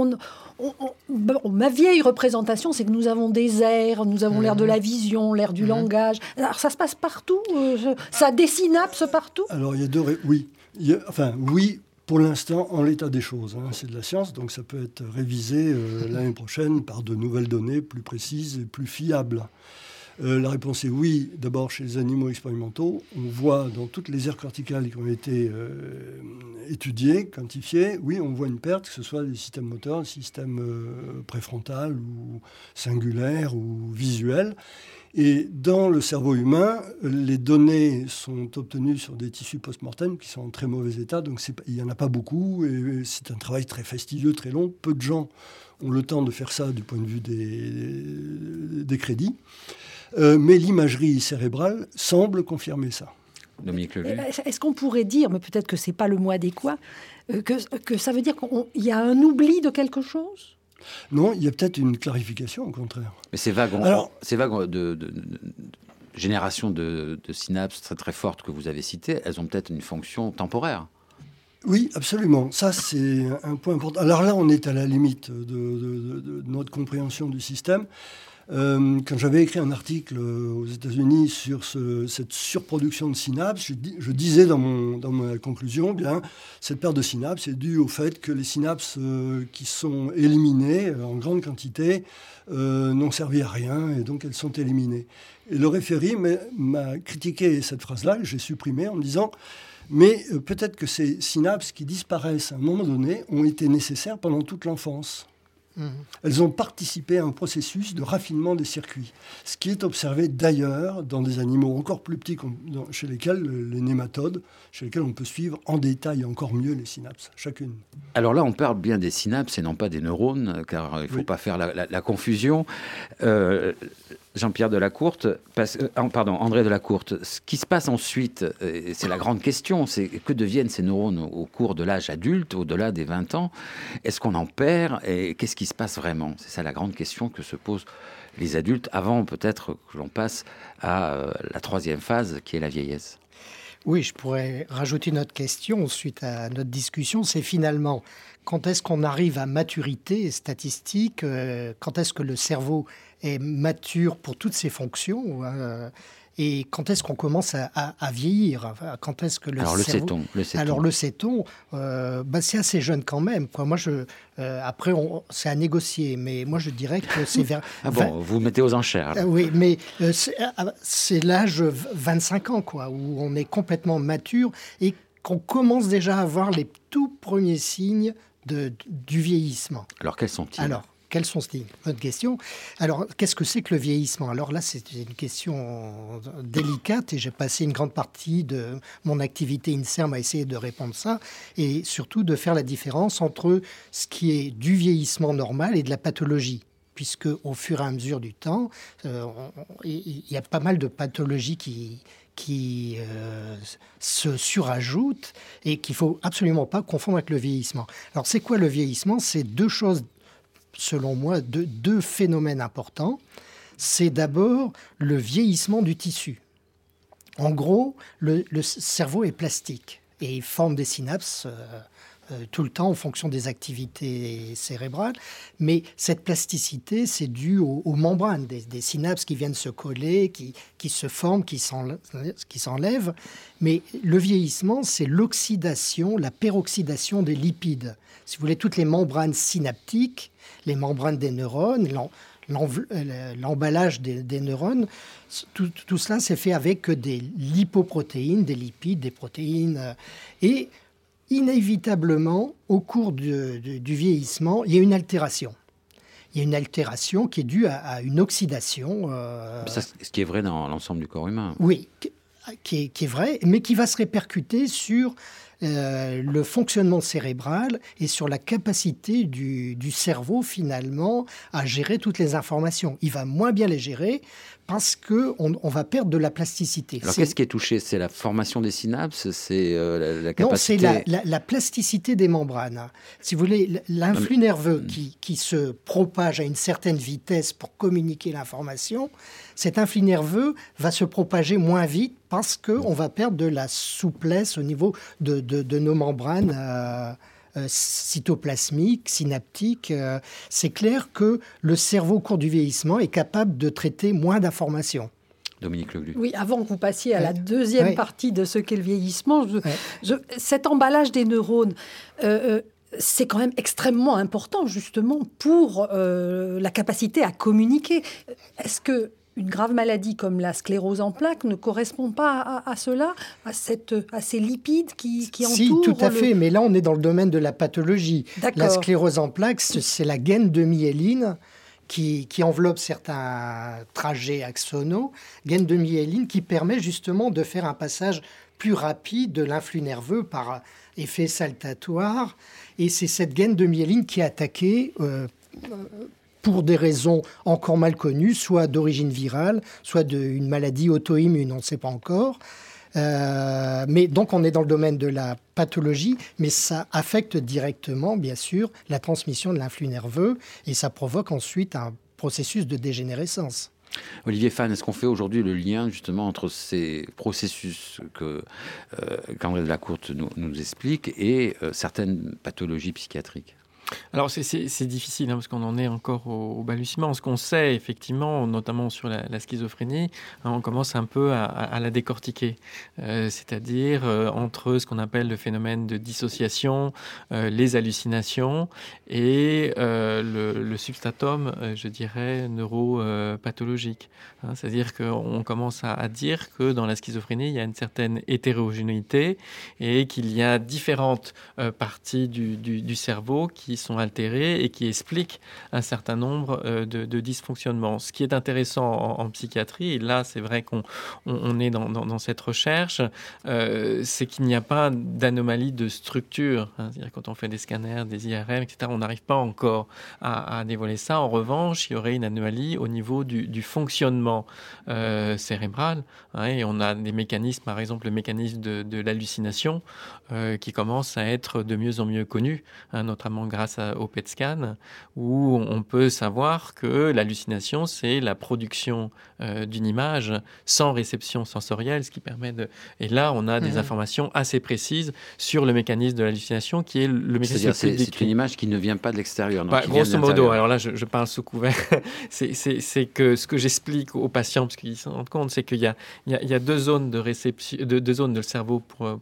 ma vieille représentation, c'est que nous avons des airs, nous avons l'air de la vision, l'air du langage. Alors ça se passe partout, ça désynapse partout. Alors il y a deux... Oui. Oui, pour l'instant, en l'état des choses. C'est de la science, donc ça peut être révisé l'année prochaine par de nouvelles données plus précises et plus fiables. La réponse est oui. D'abord, chez les animaux expérimentaux, on voit dans toutes les aires corticales qui ont été étudiées, quantifiées, oui, on voit une perte, que ce soit des systèmes moteurs, des systèmes préfrontal ou cingulaires ou visuels. Et dans le cerveau humain, les données sont obtenues sur des tissus post-mortem qui sont en très mauvais état, donc il n'y en a pas beaucoup, et c'est un travail très fastidieux, très long. Peu de gens ont le temps de faire ça du point de vue des crédits. Mais l'imagerie cérébrale semble confirmer ça. Dominique Leglu. Est-ce qu'on pourrait dire, mais peut-être que ce n'est pas le mot adéquat, que ça veut dire qu'il y a un oubli de quelque chose ? Non, il y a peut-être une clarification, au contraire. Mais ces vagues de génération de synapses très très fortes que vous avez citées, elles ont peut-être une fonction temporaire. Oui, absolument. Ça, c'est un point important. Alors là, on est à la limite de notre compréhension du système. Quand j'avais écrit un article aux États-Unis sur cette surproduction de synapses, je disais dans ma conclusion, bien, cette perte de synapses est due au fait que les synapses qui sont éliminées en grande quantité n'ont servi à rien et donc elles sont éliminées. Et le référé m'a critiqué cette phrase-là, j'ai supprimé en me disant mais peut-être que ces synapses qui disparaissent à un moment donné ont été nécessaires pendant toute l'enfance. Elles ont participé à un processus de raffinement des circuits, ce qui est observé d'ailleurs dans des animaux encore plus petits chez lesquels les nématodes, chez lesquels on peut suivre en détail encore mieux les synapses, chacune. Alors là, on parle bien des synapses et non pas des neurones, car il ne faut pas faire la confusion. Jean-Pierre Delacourte, André Delacourte, ce qui se passe ensuite, c'est la grande question, c'est que deviennent ces neurones au cours de l'âge adulte, au-delà des 20 ans? Est-ce qu'on en perd et qu'est-ce qui se passe vraiment? C'est ça la grande question que se posent les adultes avant peut-être que l'on passe à la troisième phase qui est la vieillesse. Oui, je pourrais rajouter une autre question suite à notre discussion, c'est finalement quand est-ce qu'on arrive à maturité statistique, quand est-ce que le cerveau est mature pour toutes ses fonctions et quand est-ce qu'on commence à vieillir? Quand est-ce que Alors cerveau... le sait-on. Alors le sait-on, c'est assez jeune quand même, quoi. Moi, après, c'est à négocier, mais moi je dirais que c'est vers... Vous mettez aux enchères. Oui, mais c'est l'âge 25 ans, quoi, où on est complètement mature et qu'on commence déjà à voir les tout premiers signes du vieillissement. Alors quels sont-ils? Quels sont-ils? Bonne question. Alors, qu'est-ce que c'est que le vieillissement? Alors là, c'est une question délicate et j'ai passé une grande partie de mon activité INSERM à essayer de répondre à ça et surtout de faire la différence entre ce qui est du vieillissement normal et de la pathologie. Puisque au fur et à mesure du temps, il y a pas mal de pathologies qui se surajoutent et qu'il ne faut absolument pas confondre avec le vieillissement. Alors, c'est quoi le vieillissement? C'est deux choses, selon moi, deux phénomènes importants. C'est d'abord le vieillissement du tissu. En gros, le cerveau est plastique et il forme des synapses tout le temps en fonction des activités cérébrales. Mais cette plasticité, c'est dû aux membranes, des synapses qui viennent se coller, qui se forment, qui s'enlèvent. Mais le vieillissement, c'est l'oxydation, la peroxydation des lipides. Si vous voulez, toutes les membranes synaptiques, les membranes des neurones, l'emballage des neurones, tout cela c'est fait avec des lipoprotéines, des lipides, des protéines. Et inévitablement, au cours du vieillissement, il y a une altération. Il y a une altération qui est due à une oxydation. Ça, ce qui est vrai dans l'ensemble du corps humain. Oui, qui est vrai, mais qui va se répercuter sur le fonctionnement cérébral et sur la capacité du cerveau, finalement, à gérer toutes les informations. Il va moins bien les gérer parce qu'on va perdre de la plasticité. Alors, qu'est-ce qui est touché? C'est la formation des synapses? C'est la capacité... Non, c'est la plasticité des membranes. Si vous voulez, l'influx nerveux qui se propage à une certaine vitesse pour communiquer l'information, cet influx nerveux va se propager moins vite parce qu'on va perdre de la souplesse au niveau de nos membranes cytoplasmiques, synaptiques. C'est clair que le cerveau, au cours du vieillissement, est capable de traiter moins d'informations. Dominique Leglu. Oui, avant que vous passiez à la deuxième partie de ce qu'est le vieillissement, cet emballage des neurones... c'est quand même extrêmement important, justement, pour la capacité à communiquer. Est-ce qu'une grave maladie comme la sclérose en plaques ne correspond pas à cela, à ces lipides qui entourent... Si, tout à fait, mais là, on est dans le domaine de la pathologie. D'accord. La sclérose en plaques, c'est la gaine de myéline qui enveloppe certains trajets axonaux, gaine de myéline qui permet justement de faire un passage plus rapide de l'influx nerveux par effet saltatoire. Et c'est cette gaine de myéline qui est attaquée pour des raisons encore mal connues, soit d'origine virale, soit d'une maladie auto-immune, on ne sait pas encore. Mais donc on est dans le domaine de la pathologie, mais ça affecte directement, bien sûr, la transmission de l'influx nerveux et ça provoque ensuite un processus de dégénérescence. Olivier Fan, est-ce qu'on fait aujourd'hui le lien justement entre ces processus qu'André Delacourte nous explique et certaines pathologies psychiatriques? Alors c'est difficile parce qu'on en est encore au balbutiement. Ce qu'on sait effectivement, notamment sur la schizophrénie, on commence un peu à la décortiquer. C'est-à-dire entre ce qu'on appelle le phénomène de dissociation, les hallucinations et le substratum, je dirais, neuropathologique. C'est-à-dire qu'on commence à dire que dans la schizophrénie, il y a une certaine hétérogénéité et qu'il y a différentes parties du cerveau qui sont altérées et qui expliquent un certain nombre de dysfonctionnements. Ce qui est intéressant en psychiatrie, et là c'est vrai qu'on est dans cette recherche, c'est qu'il n'y a pas d'anomalie de structure. C'est-à-dire quand on fait des scanners, des IRM, etc., on n'arrive pas encore à dévoiler ça. En revanche, il y aurait une anomalie au niveau du fonctionnement cérébral. Et on a des mécanismes, par exemple le mécanisme de l'hallucination, qui commence à être de mieux en mieux connu, notamment grâce au PET scan, où on peut savoir que l'hallucination, c'est la production d'une image sans réception sensorielle, ce qui permet de... Et là, on a des informations assez précises sur le mécanisme de l'hallucination, qui est le mécanisme C'est-à-dire c'est une image qui ne vient pas de l'extérieur. Grosso modo, alors là, je parle sous couvert, c'est que ce que j'explique aux patients, parce qu'ils s'en rendent compte, c'est qu'il y a deux zones de réception, deux zones de cerveau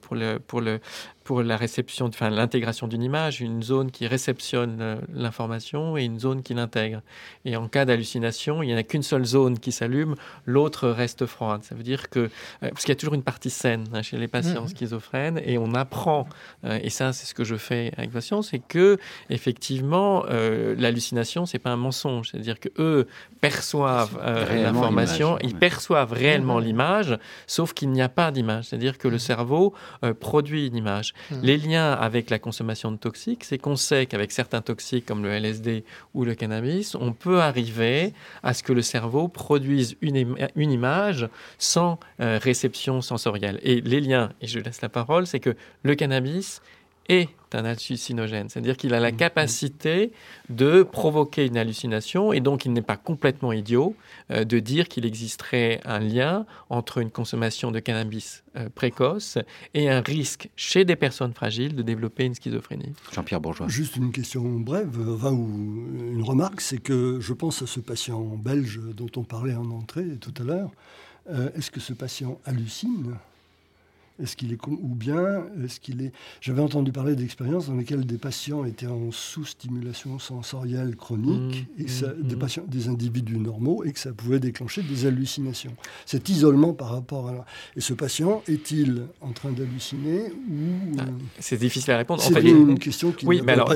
pour la réception, enfin l'intégration d'une image, une zone qui réceptionne l'information et une zone qui l'intègre. Et en cas d'hallucination, il n'y en a qu'une seule zone qui s'allume, l'autre reste froide. Ça veut dire que, parce qu'il y a toujours une partie saine chez les patients schizophrènes, et on apprend, et ça c'est ce que je fais avec les patients, c'est que effectivement l'hallucination c'est pas un mensonge, c'est-à-dire que eux perçoivent l'information, ils perçoivent réellement l'image, sauf qu'il n'y a pas d'image, c'est-à-dire que le cerveau produit une image. Les liens avec la consommation de toxiques, c'est qu'on sait qu'avec certains toxiques comme le LSD ou le cannabis, on peut arriver à ce que le cerveau produise une image sans réception sensorielle. Et les liens, et je laisse la parole, c'est que le cannabis est un hallucinogène, c'est-à-dire qu'il a la capacité de provoquer une hallucination, et donc il n'est pas complètement idiot de dire qu'il existerait un lien entre une consommation de cannabis précoce et un risque chez des personnes fragiles de développer une schizophrénie. Jean-Pierre Bourgeois. Juste une question brève, ou une remarque, c'est que je pense à ce patient belge dont on parlait en entrée tout à l'heure. Est-ce que ce patient hallucine ? Est-ce qu'il est ou bien est-ce qu'il est... J'avais entendu parler d'expériences dans lesquelles des patients étaient en sous-stimulation sensorielle chronique, et des individus normaux, et que ça pouvait déclencher des hallucinations. Cet isolement par rapport à... Et ce patient, est-il en train d'halluciner ou... C'est difficile à répondre. C'est une question qui... Oui, mais alors,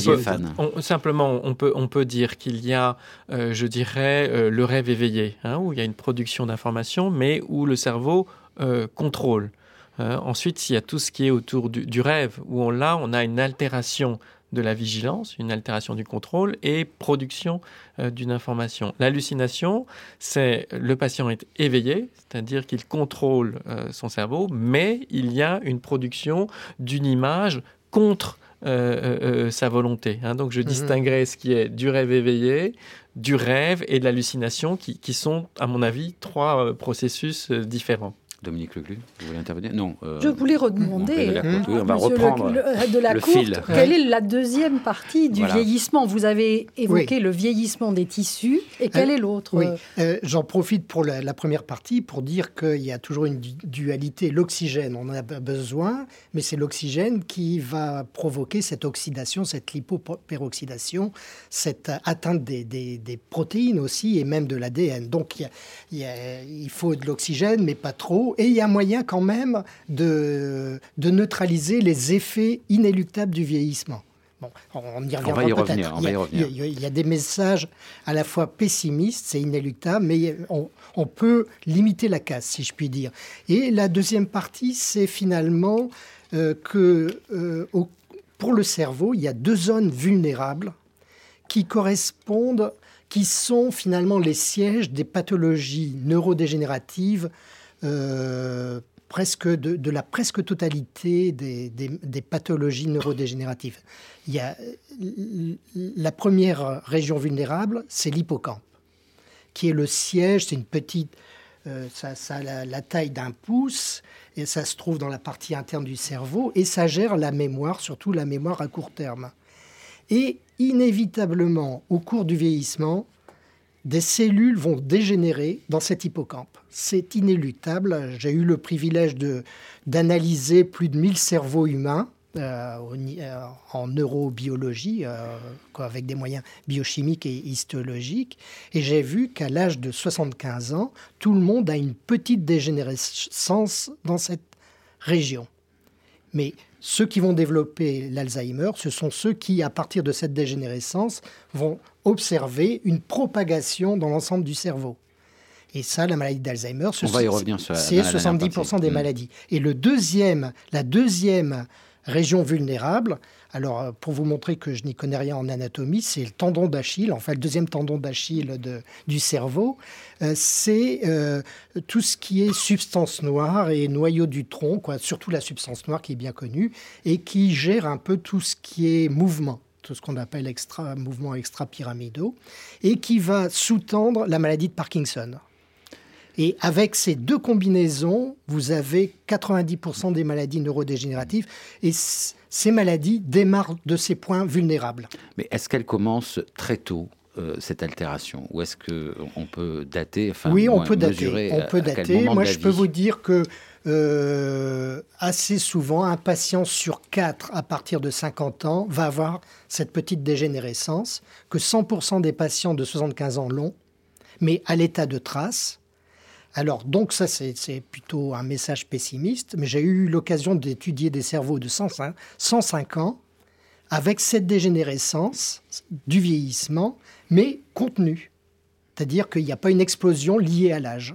simplement, on peut dire qu'il y a, je dirais, le rêve éveillé, où il y a une production d'informations, mais où le cerveau contrôle. Ensuite, il y a tout ce qui est autour du rêve, où on a une altération de la vigilance, une altération du contrôle et production d'une information. L'hallucination, c'est le patient est éveillé, c'est-à-dire qu'il contrôle son cerveau, mais il y a une production d'une image contre sa volonté. Donc je distinguerais ce qui est du rêve éveillé, du rêve et de l'hallucination, qui sont, à mon avis, trois processus différents. Dominique Leclus, vous voulez intervenir ? Non. Je voulais redemander, on va reprendre le fil. Quelle est la deuxième partie du vieillissement ? Vous avez évoqué le vieillissement des tissus, et quel est l'autre ? J'en profite pour la première partie pour dire qu'il y a toujours une dualité. L'oxygène, on en a besoin, mais c'est l'oxygène qui va provoquer cette oxydation, cette lipoperoxydation, cette atteinte des protéines aussi, et même de l'ADN. Donc il faut de l'oxygène, mais pas trop. Et il y a moyen quand même de neutraliser les effets inéluctables du vieillissement. Bon, on y reviendra peut-être. Il y a des messages à la fois pessimistes, c'est inéluctable, mais on peut limiter la casse, si je puis dire. Et la deuxième partie, c'est finalement que pour le cerveau, il y a deux zones vulnérables qui sont finalement les sièges des pathologies neurodégénératives, presque de la presque totalité des pathologies neurodégénératives. Il y a la première région vulnérable, c'est l'hippocampe, qui est le siège. C'est une petite, ça a la taille d'un pouce, et ça se trouve dans la partie interne du cerveau, et ça gère la mémoire, surtout la mémoire à court terme. Et inévitablement, au cours du vieillissement, des cellules vont dégénérer dans cet hippocampe. C'est inéluctable. J'ai eu le privilège d'analyser plus de 1000 cerveaux humains en neurobiologie, avec des moyens biochimiques et histologiques. Et j'ai vu qu'à l'âge de 75 ans, tout le monde a une petite dégénérescence dans cette région. Mais ceux qui vont développer l'Alzheimer, ce sont ceux qui, à partir de cette dégénérescence, vont observer une propagation dans l'ensemble du cerveau. Et ça, la maladie d'Alzheimer, c'est 70% des maladies. Et la deuxième région vulnérable, alors pour vous montrer que je n'y connais rien en anatomie, c'est le tendon d'Achille, enfin le deuxième tendon d'Achille du cerveau. C'est tout ce qui est substance noire et noyau du tronc, surtout la substance noire qui est bien connue, et qui gère un peu tout ce qui est mouvement, tout ce qu'on appelle mouvements extra-pyramidaux, et qui va sous-tendre la maladie de Parkinson. Et avec ces deux combinaisons, vous avez 90% des maladies neurodégénératives. Et ces maladies démarrent de ces points vulnérables. Mais est-ce qu'elle commence très tôt, cette altération? Ou est-ce qu'on peut dater, Oui, on peut dater. Moi, je peux vous dire que assez souvent, un patient sur 4 à partir de 50 ans va avoir cette petite dégénérescence, que 100% des patients de 75 ans l'ont, mais à l'état de trace. Alors, donc ça, c'est plutôt un message pessimiste, mais j'ai eu l'occasion d'étudier des cerveaux de 105 ans avec cette dégénérescence du vieillissement, mais contenue. C'est-à-dire qu'il n'y a pas une explosion liée à l'âge.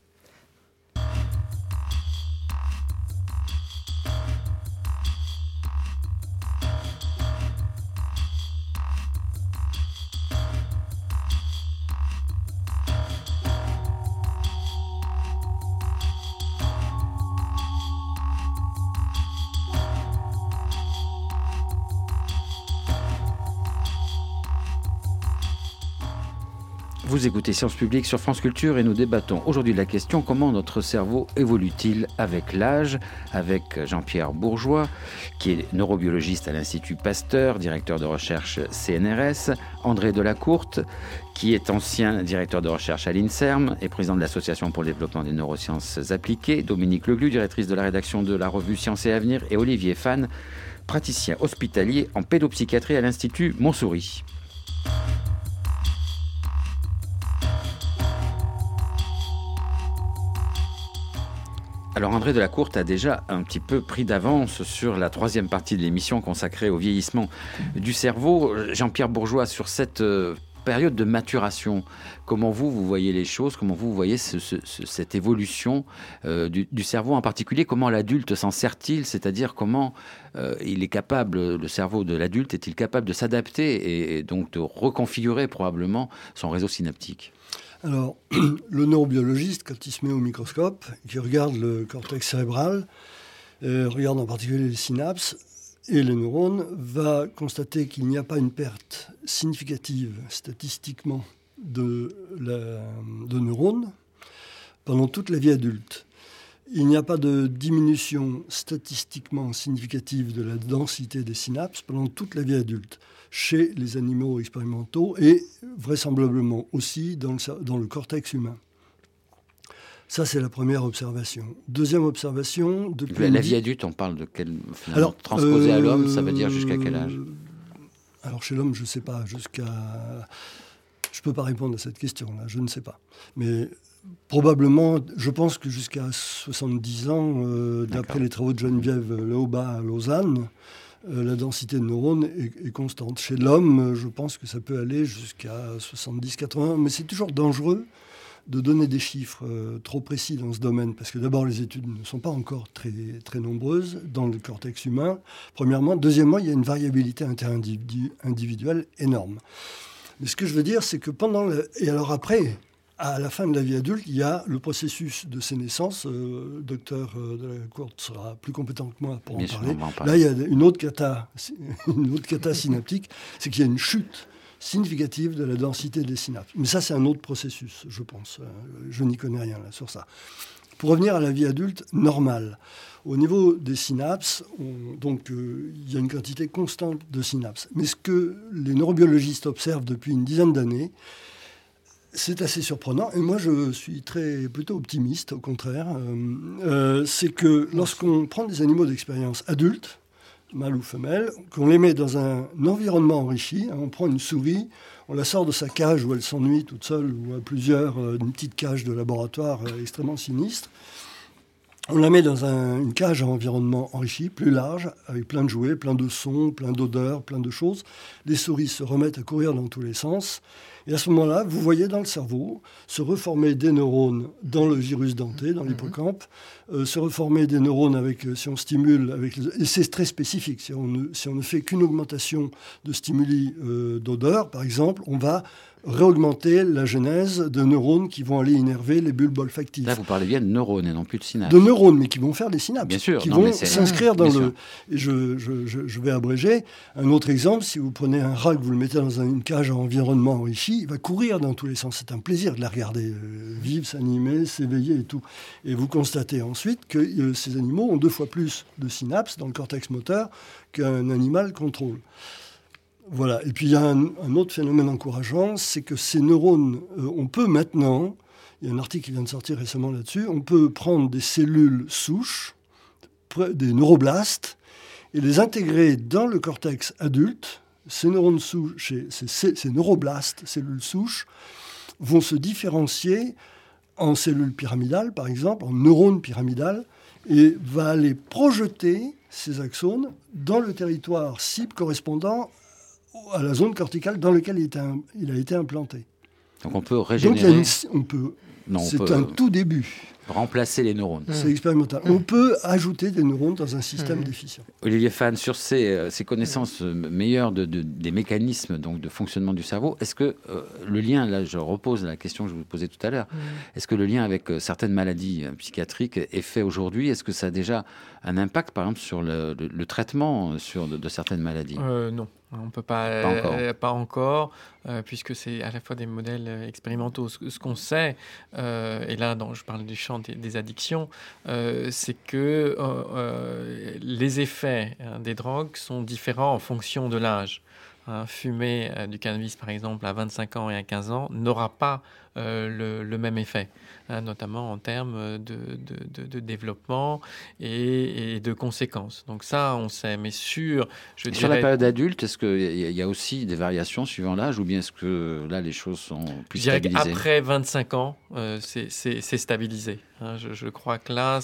Vous écoutez Sciences Publiques sur France Culture et nous débattons aujourd'hui de la question: comment notre cerveau évolue-t-il avec l'âge? Avec Jean-Pierre Bourgeois, qui est neurobiologiste à l'Institut Pasteur, directeur de recherche CNRS, André Delacourte, qui est ancien directeur de recherche à l'INSERM et président de l'Association pour le développement des neurosciences appliquées, Dominique Leglu, directrice de la rédaction de la revue Sciences et Avenir, et Olivier Fan, praticien hospitalier en pédopsychiatrie à l'Institut Montsouris. Alors André Delacourte a déjà un petit peu pris d'avance sur la troisième partie de l'émission consacrée au vieillissement du cerveau. Jean-Pierre Bourgeois, sur cette période de maturation, comment vous voyez les choses, comment vous voyez cette évolution du cerveau en particulier? Comment l'adulte s'en sert-il? C'est-à-dire comment il est capable, le cerveau de l'adulte est-il capable de s'adapter et donc de reconfigurer probablement son réseau synaptique? Alors, le neurobiologiste, quand il se met au microscope, qui regarde le cortex cérébral, regarde en particulier les synapses et les neurones, va constater qu'il n'y a pas une perte significative statistiquement de neurones pendant toute la vie adulte. Il n'y a pas de diminution statistiquement significative de la densité des synapses pendant toute la vie adulte, chez les animaux expérimentaux et vraisemblablement aussi dans le cortex humain. Ça, c'est la première observation. Deuxième observation... La vie adulte, on parle de quel... Alors, transposé à l'homme, ça veut dire jusqu'à quel âge? Alors, chez l'homme, je ne sais pas. Je ne peux pas répondre à cette question-là, je ne sais pas. Mais probablement, je pense que jusqu'à 70 ans, d'après les travaux de Geneviève Leaubat à Lausanne, la densité de neurones est constante. Chez l'homme, je pense que ça peut aller jusqu'à 70-80, mais c'est toujours dangereux de donner des chiffres trop précis dans ce domaine, parce que d'abord, les études ne sont pas encore très, très nombreuses dans le cortex humain, premièrement. Deuxièmement, il y a une variabilité interindividuelle énorme. Mais ce que je veux dire, c'est que et alors après, à la fin de la vie adulte, il y a le processus de sénescence. Le docteur Delacourte sera plus compétent que moi pour en parler. Là, il y a une autre cata synaptique, c'est qu'il y a une chute significative de la densité des synapses. Mais ça, c'est un autre processus, je pense. Je n'y connais rien là, sur ça. Pour revenir à la vie adulte normale, au niveau des synapses, il y a une quantité constante de synapses. Mais ce que les neurobiologistes observent depuis une dizaine d'années, c'est assez surprenant. Et moi, je suis plutôt optimiste, au contraire. C'est que lorsqu'on prend des animaux d'expérience adultes, mâles ou femelles, qu'on les met dans un environnement enrichi, on prend une souris, on la sort de sa cage où elle s'ennuie toute seule, ou à plusieurs, une petite cage de laboratoire extrêmement sinistre. On la met dans une cage à environnement enrichi, plus large, avec plein de jouets, plein de sons, plein d'odeurs, plein de choses. Les souris se remettent à courir dans tous les sens. Et à ce moment-là, vous voyez dans le cerveau se reformer des neurones dans le gyrus denté, dans l'hippocampe, se reformer des neurones si on stimule, et c'est très spécifique. Si on ne fait qu'une augmentation de stimuli d'odeur, par exemple, on va réaugmenter la genèse de neurones qui vont aller innerver les bulbes olfactifs. Là, vous parlez bien de neurones et non plus de synapses. De neurones, mais qui vont faire des synapses. Bien sûr. Qui vont s'inscrire dans le... Et je vais abréger. Un autre exemple, si vous prenez un rat, que vous le mettez dans une cage à environnement enrichi, il va courir dans tous les sens. C'est un plaisir de la regarder vivre, s'animer, s'éveiller et tout. Et vous constatez ensuite que ces animaux ont 2 fois plus de synapses dans le cortex moteur qu'un animal contrôle. Voilà. Et puis il y a un autre phénomène encourageant, c'est que ces neurones, on peut maintenant, il y a un article qui vient de sortir récemment là-dessus, on peut prendre des cellules souches, des neuroblastes, et les intégrer dans le cortex adulte. Ces neurones souches, ces neuroblastes, cellules souches, vont se différencier en cellules pyramidales, par exemple, en neurones pyramidales, et va aller projeter ces axones dans le territoire cible correspondant à la zone corticale dans laquelle il a été implanté. Donc on peut régénérer... C'est un tout début. Remplacer les neurones. C'est expérimental. On peut ajouter des neurones dans un système déficient. Olivier Fan, sur ces connaissances meilleures des mécanismes donc, de fonctionnement du cerveau, est-ce que le lien, là je repose la question que je vous posais tout à l'heure, est-ce que le lien avec certaines maladies psychiatriques est fait aujourd'hui? Est-ce que ça a déjà un impact, par exemple, sur le traitement de certaines maladies? Non. On ne peut pas encore, puisque c'est à la fois des modèles expérimentaux. Ce qu'on sait, et là je parle du champ des addictions, c'est que les effets des drogues sont différents en fonction de l'âge. Fumer du cannabis, par exemple, à 25 ans et à 15 ans n'aura pas le même effet, notamment en termes de développement et de conséquences. Donc ça, on sait. Mais sur la période adulte, est-ce qu'il y a aussi des variations suivant l'âge, ou bien est-ce que là, les choses sont plus stabilisées? Après 25 ans, c'est stabilisé. Je crois que là,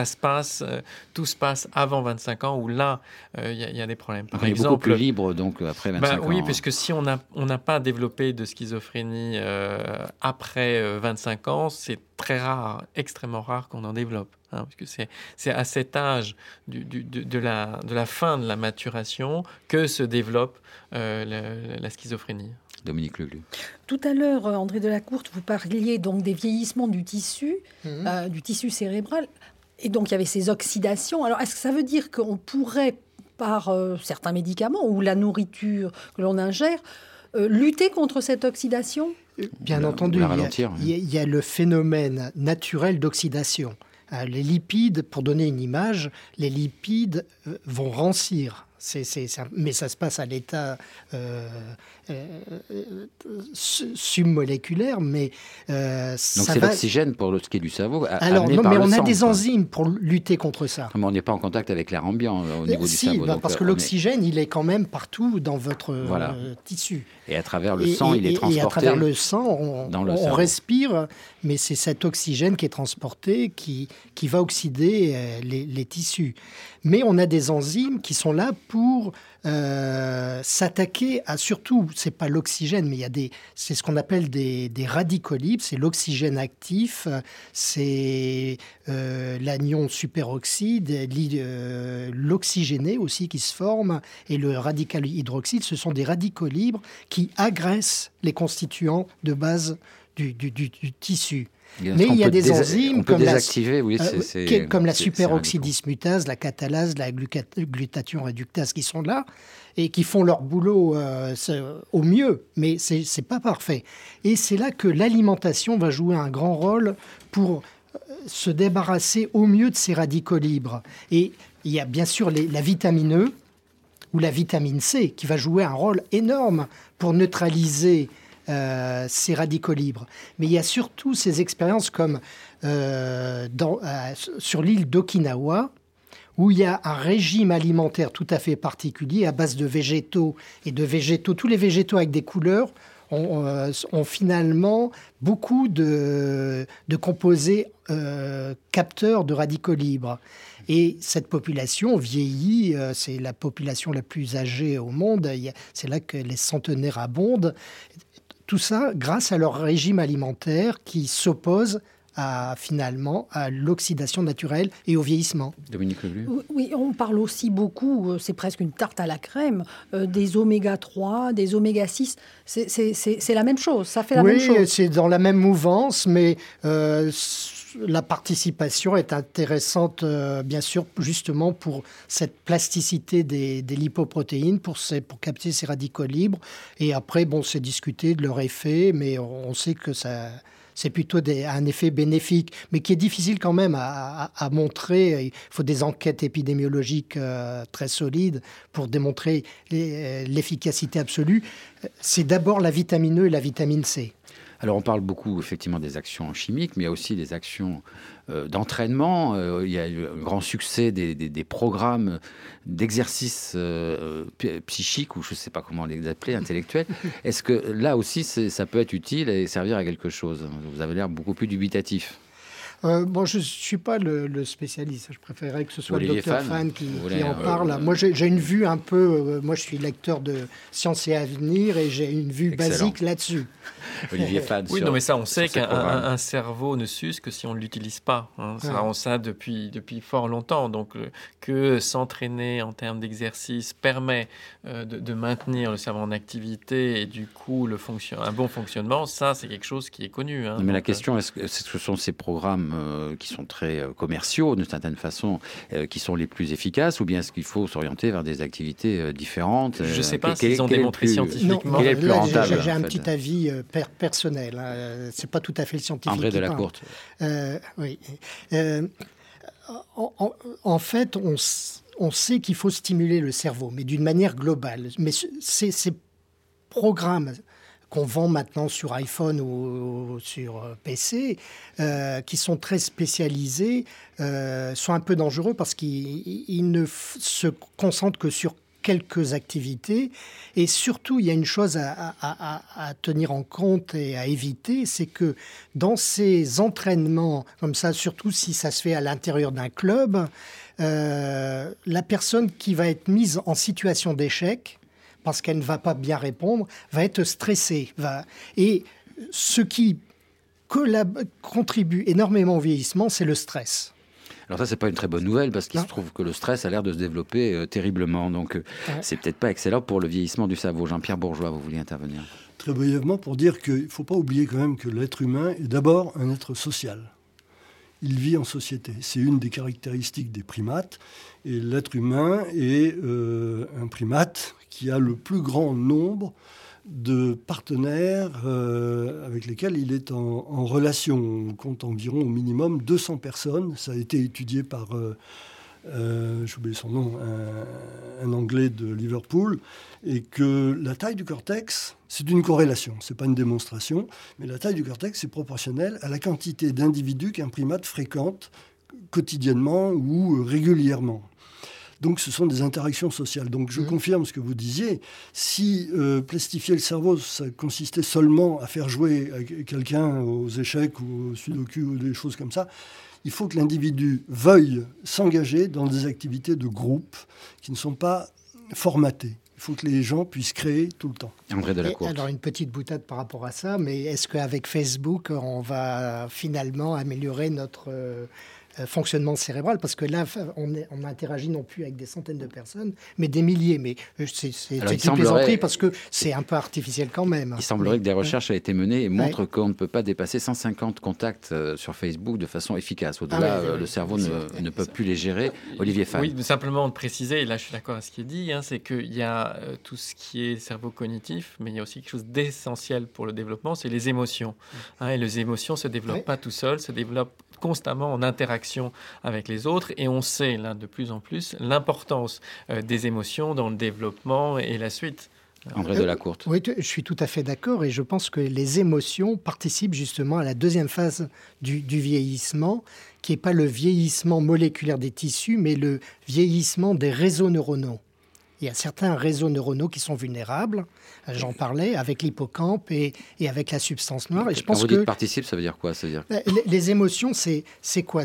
tout se passe avant 25 ans, où là, il y a des problèmes. Par exemple, beaucoup plus libre, donc, après 25 ans. Oui, puisque si on n'a pas développé de schizophrénie après 25 ans, c'est très rare, extrêmement rare qu'on en développe. Puisque c'est à cet âge de la fin de la maturation que se développe la schizophrénie. Dominique Leglu. Tout à l'heure, André Delacourte, vous parliez donc des vieillissements du tissu cérébral. Et donc, il y avait ces oxydations. Alors, est-ce que ça veut dire qu'on pourrait, par certains médicaments ou la nourriture que l'on ingère, lutter contre cette oxydation? Bien entendu, il y a le phénomène naturel d'oxydation. Les lipides, pour donner une image, les lipides vont rancir. Mais ça se passe à l'état submoléculaire, mais donc c'est l'oxygène pour ce qui est du cerveau. Alors non, mais on a des enzymes pour lutter contre ça. Mais on n'est pas en contact avec l'air ambiant au niveau du cerveau. Parce que l'oxygène, il est quand même partout dans votre tissu. Et à travers le sang, il est transporté. Et à travers le sang, on respire, mais c'est cet oxygène qui est transporté qui va oxyder les tissus. Mais on a des enzymes qui sont là pour s'attaquer à, surtout, c'est pas l'oxygène, mais c'est ce qu'on appelle des radicaux libres, c'est l'oxygène actif, c'est l'anion superoxyde, l'oxygéné aussi qui se forme, et le radical hydroxyde, ce sont des radicaux libres qui agressent les constituants de base du tissu. Mais il y a des enzymes comme la superoxydismutase, la catalase, la glutathion réductase qui sont là et qui font leur boulot au mieux, mais c'est pas parfait. Et c'est là que l'alimentation va jouer un grand rôle pour se débarrasser au mieux de ces radicaux libres. Et il y a bien sûr la vitamine E ou la vitamine C qui va jouer un rôle énorme pour neutraliser ces radicaux libres. Mais il y a surtout ces expériences comme sur l'île d'Okinawa, où il y a un régime alimentaire tout à fait particulier à base de végétaux et de végétaux. Tous les végétaux avec des couleurs ont finalement beaucoup de composés capteurs de radicaux libres. Et cette population vieillit, c'est la population la plus âgée au monde, c'est là que les centenaires abondent. Tout ça grâce à leur régime alimentaire qui s'oppose finalement à l'oxydation naturelle et au vieillissement. Dominique Leglu. Oui, on parle aussi beaucoup, c'est presque une tarte à la crème, des oméga 3, des oméga 6. C'est la même chose, ça fait la même chose. Oui, c'est dans la même mouvance, mais la participation est intéressante, bien sûr, justement pour cette plasticité des lipoprotéines, pour capter ces radicaux libres. Et après, c'est discuté de leur effet, mais on sait que c'est plutôt un effet bénéfique, mais qui est difficile quand même à montrer. Il faut des enquêtes épidémiologiques très solides pour démontrer l'efficacité absolue. C'est d'abord la vitamine E et la vitamine C. Alors on parle beaucoup effectivement des actions chimiques, mais il y a aussi des actions d'entraînement. Il y a eu un grand succès des programmes d'exercice psychique, ou je ne sais pas comment les appeler, intellectuels. Est-ce que là aussi ça peut être utile et servir à quelque chose? Vous avez l'air beaucoup plus dubitatif. Je ne suis pas le spécialiste. Je préférerais que ce soit Olivier le docteur Fan qui en parle. Moi, j'ai une vue un peu... moi, je suis lecteur de Sciences et Avenir et j'ai une vue basique là-dessus. Olivier Fan. Oui, non, mais ça, on sait qu'un cerveau ne s'use que si on ne l'utilise pas. On sait depuis fort longtemps. Donc, que s'entraîner en termes d'exercice permet de maintenir le cerveau en activité et du coup, un bon fonctionnement, ça, c'est quelque chose qui est connu. Mais la question, est-ce que ce sont ces programmes qui sont très commerciaux, d'une certaine façon, qui sont les plus efficaces, ou bien est-ce qu'il faut s'orienter vers des activités différentes? Je ne sais pas s'ils ont démontré scientifiquement. Quel est le plus rentable? J'ai un petit avis personnel. C'est pas tout à fait le scientifique. André Delacourte. Oui. En fait, on sait qu'il faut stimuler le cerveau, mais d'une manière globale. Mais ces programmes qu'on vend maintenant sur iPhone ou sur PC, qui sont très spécialisés, sont un peu dangereux parce qu'ils ne se concentrent que sur quelques activités. Et surtout, il y a une chose à tenir en compte et à éviter, c'est que dans ces entraînements, comme ça, surtout si ça se fait à l'intérieur d'un club, la personne qui va être mise en situation d'échec, parce qu'elle ne va pas bien répondre, va être stressée. Et ce qui contribue énormément au vieillissement, c'est le stress. Alors ça, c'est pas une très bonne nouvelle, parce qu'il se trouve que le stress a l'air de se développer terriblement. Donc, c'est peut-être pas excellent pour le vieillissement du cerveau. Jean-Pierre Bourgeois, vous vouliez intervenir? Très brièvement, pour dire qu'il ne faut pas oublier quand même que l'être humain est d'abord un être social. Il vit en société. C'est une des caractéristiques des primates. Et l'être humain est un primate qui a le plus grand nombre de partenaires avec lesquels il est en relation. On compte environ au minimum 200 personnes. Ça a été étudié par, j'ai oublié son nom, un Anglais de Liverpool, et que la taille du cortex, c'est une corrélation, c'est pas une démonstration, mais la taille du cortex est proportionnelle à la quantité d'individus qu'un primate fréquente quotidiennement ou régulièrement. Donc ce sont des interactions sociales. Donc je confirme ce que vous disiez. Si plastifier le cerveau, ça consistait seulement à faire jouer quelqu'un aux échecs ou au sudoku ou des choses comme ça, il faut que l'individu veuille s'engager dans des activités de groupe qui ne sont pas formatées. Il faut que les gens puissent créer tout le temps. André Delacourte. Alors, une petite boutade par rapport à ça, mais est-ce qu'avec Facebook, on va finalement améliorer fonctionnement cérébral, parce que là, on interagit non plus avec des centaines de personnes, mais des milliers. Mais c'est une plaisanterie parce que c'est un peu artificiel quand même. Il semblerait que des recherches aient été menées et montrent qu'on ne peut pas dépasser 150 contacts sur Facebook de façon efficace. Au-delà, le cerveau ne peut plus les gérer. Olivier Fan. Oui, simplement de préciser, et là je suis d'accord avec ce qui est dit, c'est qu'il y a tout ce qui est cerveau cognitif, mais il y a aussi quelque chose d'essentiel pour le développement, c'est les émotions. Et les émotions ne se développent pas tout seules, se développent constamment en interaction avec les autres, et on sait là de plus en plus l'importance des émotions dans le développement et la suite. André Delacourte. Oui, je suis tout à fait d'accord, et je pense que les émotions participent justement à la deuxième phase du vieillissement, qui n'est pas le vieillissement moléculaire des tissus, mais le vieillissement des réseaux neuronaux. Il y a certains réseaux neuronaux qui sont vulnérables, j'en parlais, avec l'hippocampe et avec la substance noire. Et je pense quand vous dites participe, ça veut dire quoi? Les émotions, c'est quoi?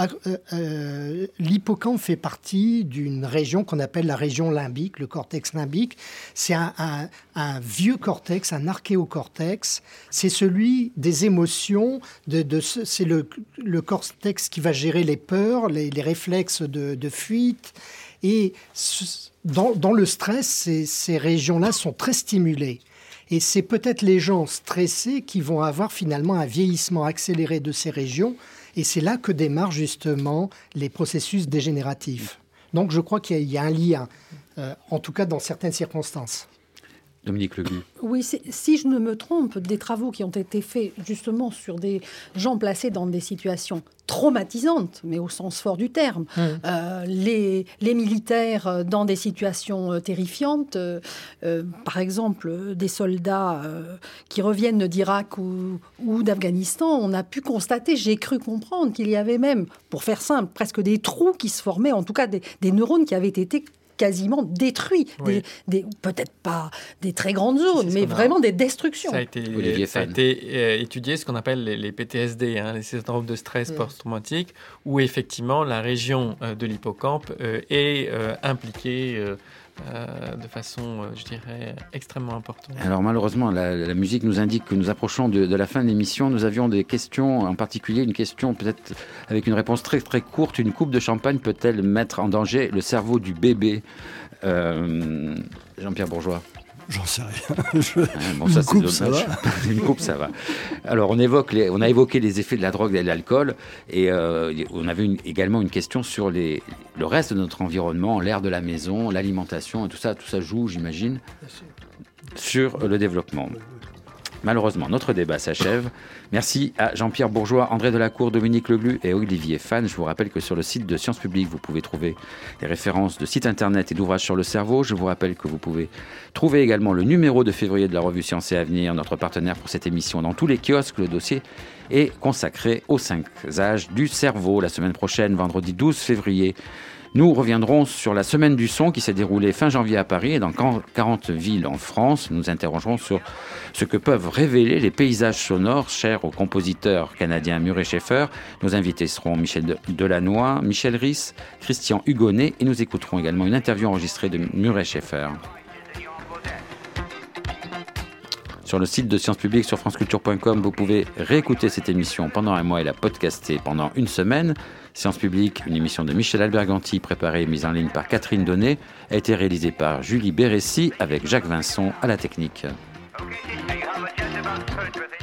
L'hippocampe fait partie d'une région qu'on appelle la région limbique, le cortex limbique. C'est un vieux cortex, un archéocortex. C'est celui des émotions, c'est le cortex qui va gérer les peurs, les réflexes de fuite. Et dans le stress, ces régions-là sont très stimulées. Et c'est peut-être les gens stressés qui vont avoir finalement un vieillissement accéléré de ces régions. Et c'est là que démarrent justement les processus dégénératifs. Donc je crois qu'il y a un lien, en tout cas dans certaines circonstances. Dominique Leglu. Oui, si je ne me trompe, des travaux qui ont été faits justement sur des gens placés dans des situations traumatisantes, mais au sens fort du terme. Les militaires dans des situations terrifiantes, par exemple des soldats qui reviennent d'Irak ou d'Afghanistan, on a pu constater, j'ai cru comprendre qu'il y avait même, pour faire simple, presque des trous qui se formaient, en tout cas des neurones qui avaient été quasiment détruits, oui. Peut-être pas des très grandes zones, mais vraiment des destructions. Ça a été étudié, ce qu'on appelle les PTSD, les syndromes de stress post-traumatique, où effectivement la région de l'hippocampe est impliquée de façon, je dirais, extrêmement importante. Alors malheureusement, la musique nous indique que nous approchons de la fin de l'émission. Nous avions des questions, en particulier une question peut-être avec une réponse très très courte. Une coupe de champagne peut-elle mettre en danger le cerveau du bébé? Jean-Pierre Bourgeois. J'en sais rien. Ça, c'est dommage. Une coupe, ça va. Alors, on a évoqué les effets de la drogue et de l'alcool, et on avait également une question sur le reste de notre environnement, l'air de la maison, l'alimentation, et tout ça joue, j'imagine, sur le développement. Malheureusement, notre débat s'achève. Merci à Jean-Pierre Bourgeois, André Delacourte, Dominique Leglu et Olivier Fan. Je vous rappelle que sur le site de Sciences Publiques, vous pouvez trouver des références de sites internet et d'ouvrages sur le cerveau. Je vous rappelle que vous pouvez trouver également le numéro de février de la revue Sciences et Avenir, notre partenaire pour cette émission, dans tous les kiosques. Le dossier est consacré aux 5 âges du cerveau. La semaine prochaine, vendredi 12 février, nous reviendrons sur la semaine du son qui s'est déroulée fin janvier à Paris et dans 40 villes en France. Nous interrogerons sur ce que peuvent révéler les paysages sonores chers au compositeur canadien Murray Schafer. Nos invités seront Michel Delannoy, Michel Risse, Christian Hugonnet et nous écouterons également une interview enregistrée de Murray Schafer. Sur le site de Sciences Publiques, sur franceculture.com, vous pouvez réécouter cette émission pendant un mois et la podcaster pendant une semaine. Sciences Publiques, une émission de Michel Alberganti, préparée et mise en ligne par Catherine Donnet, a été réalisée par Julie Bérécy avec Jacques Vincent à la technique.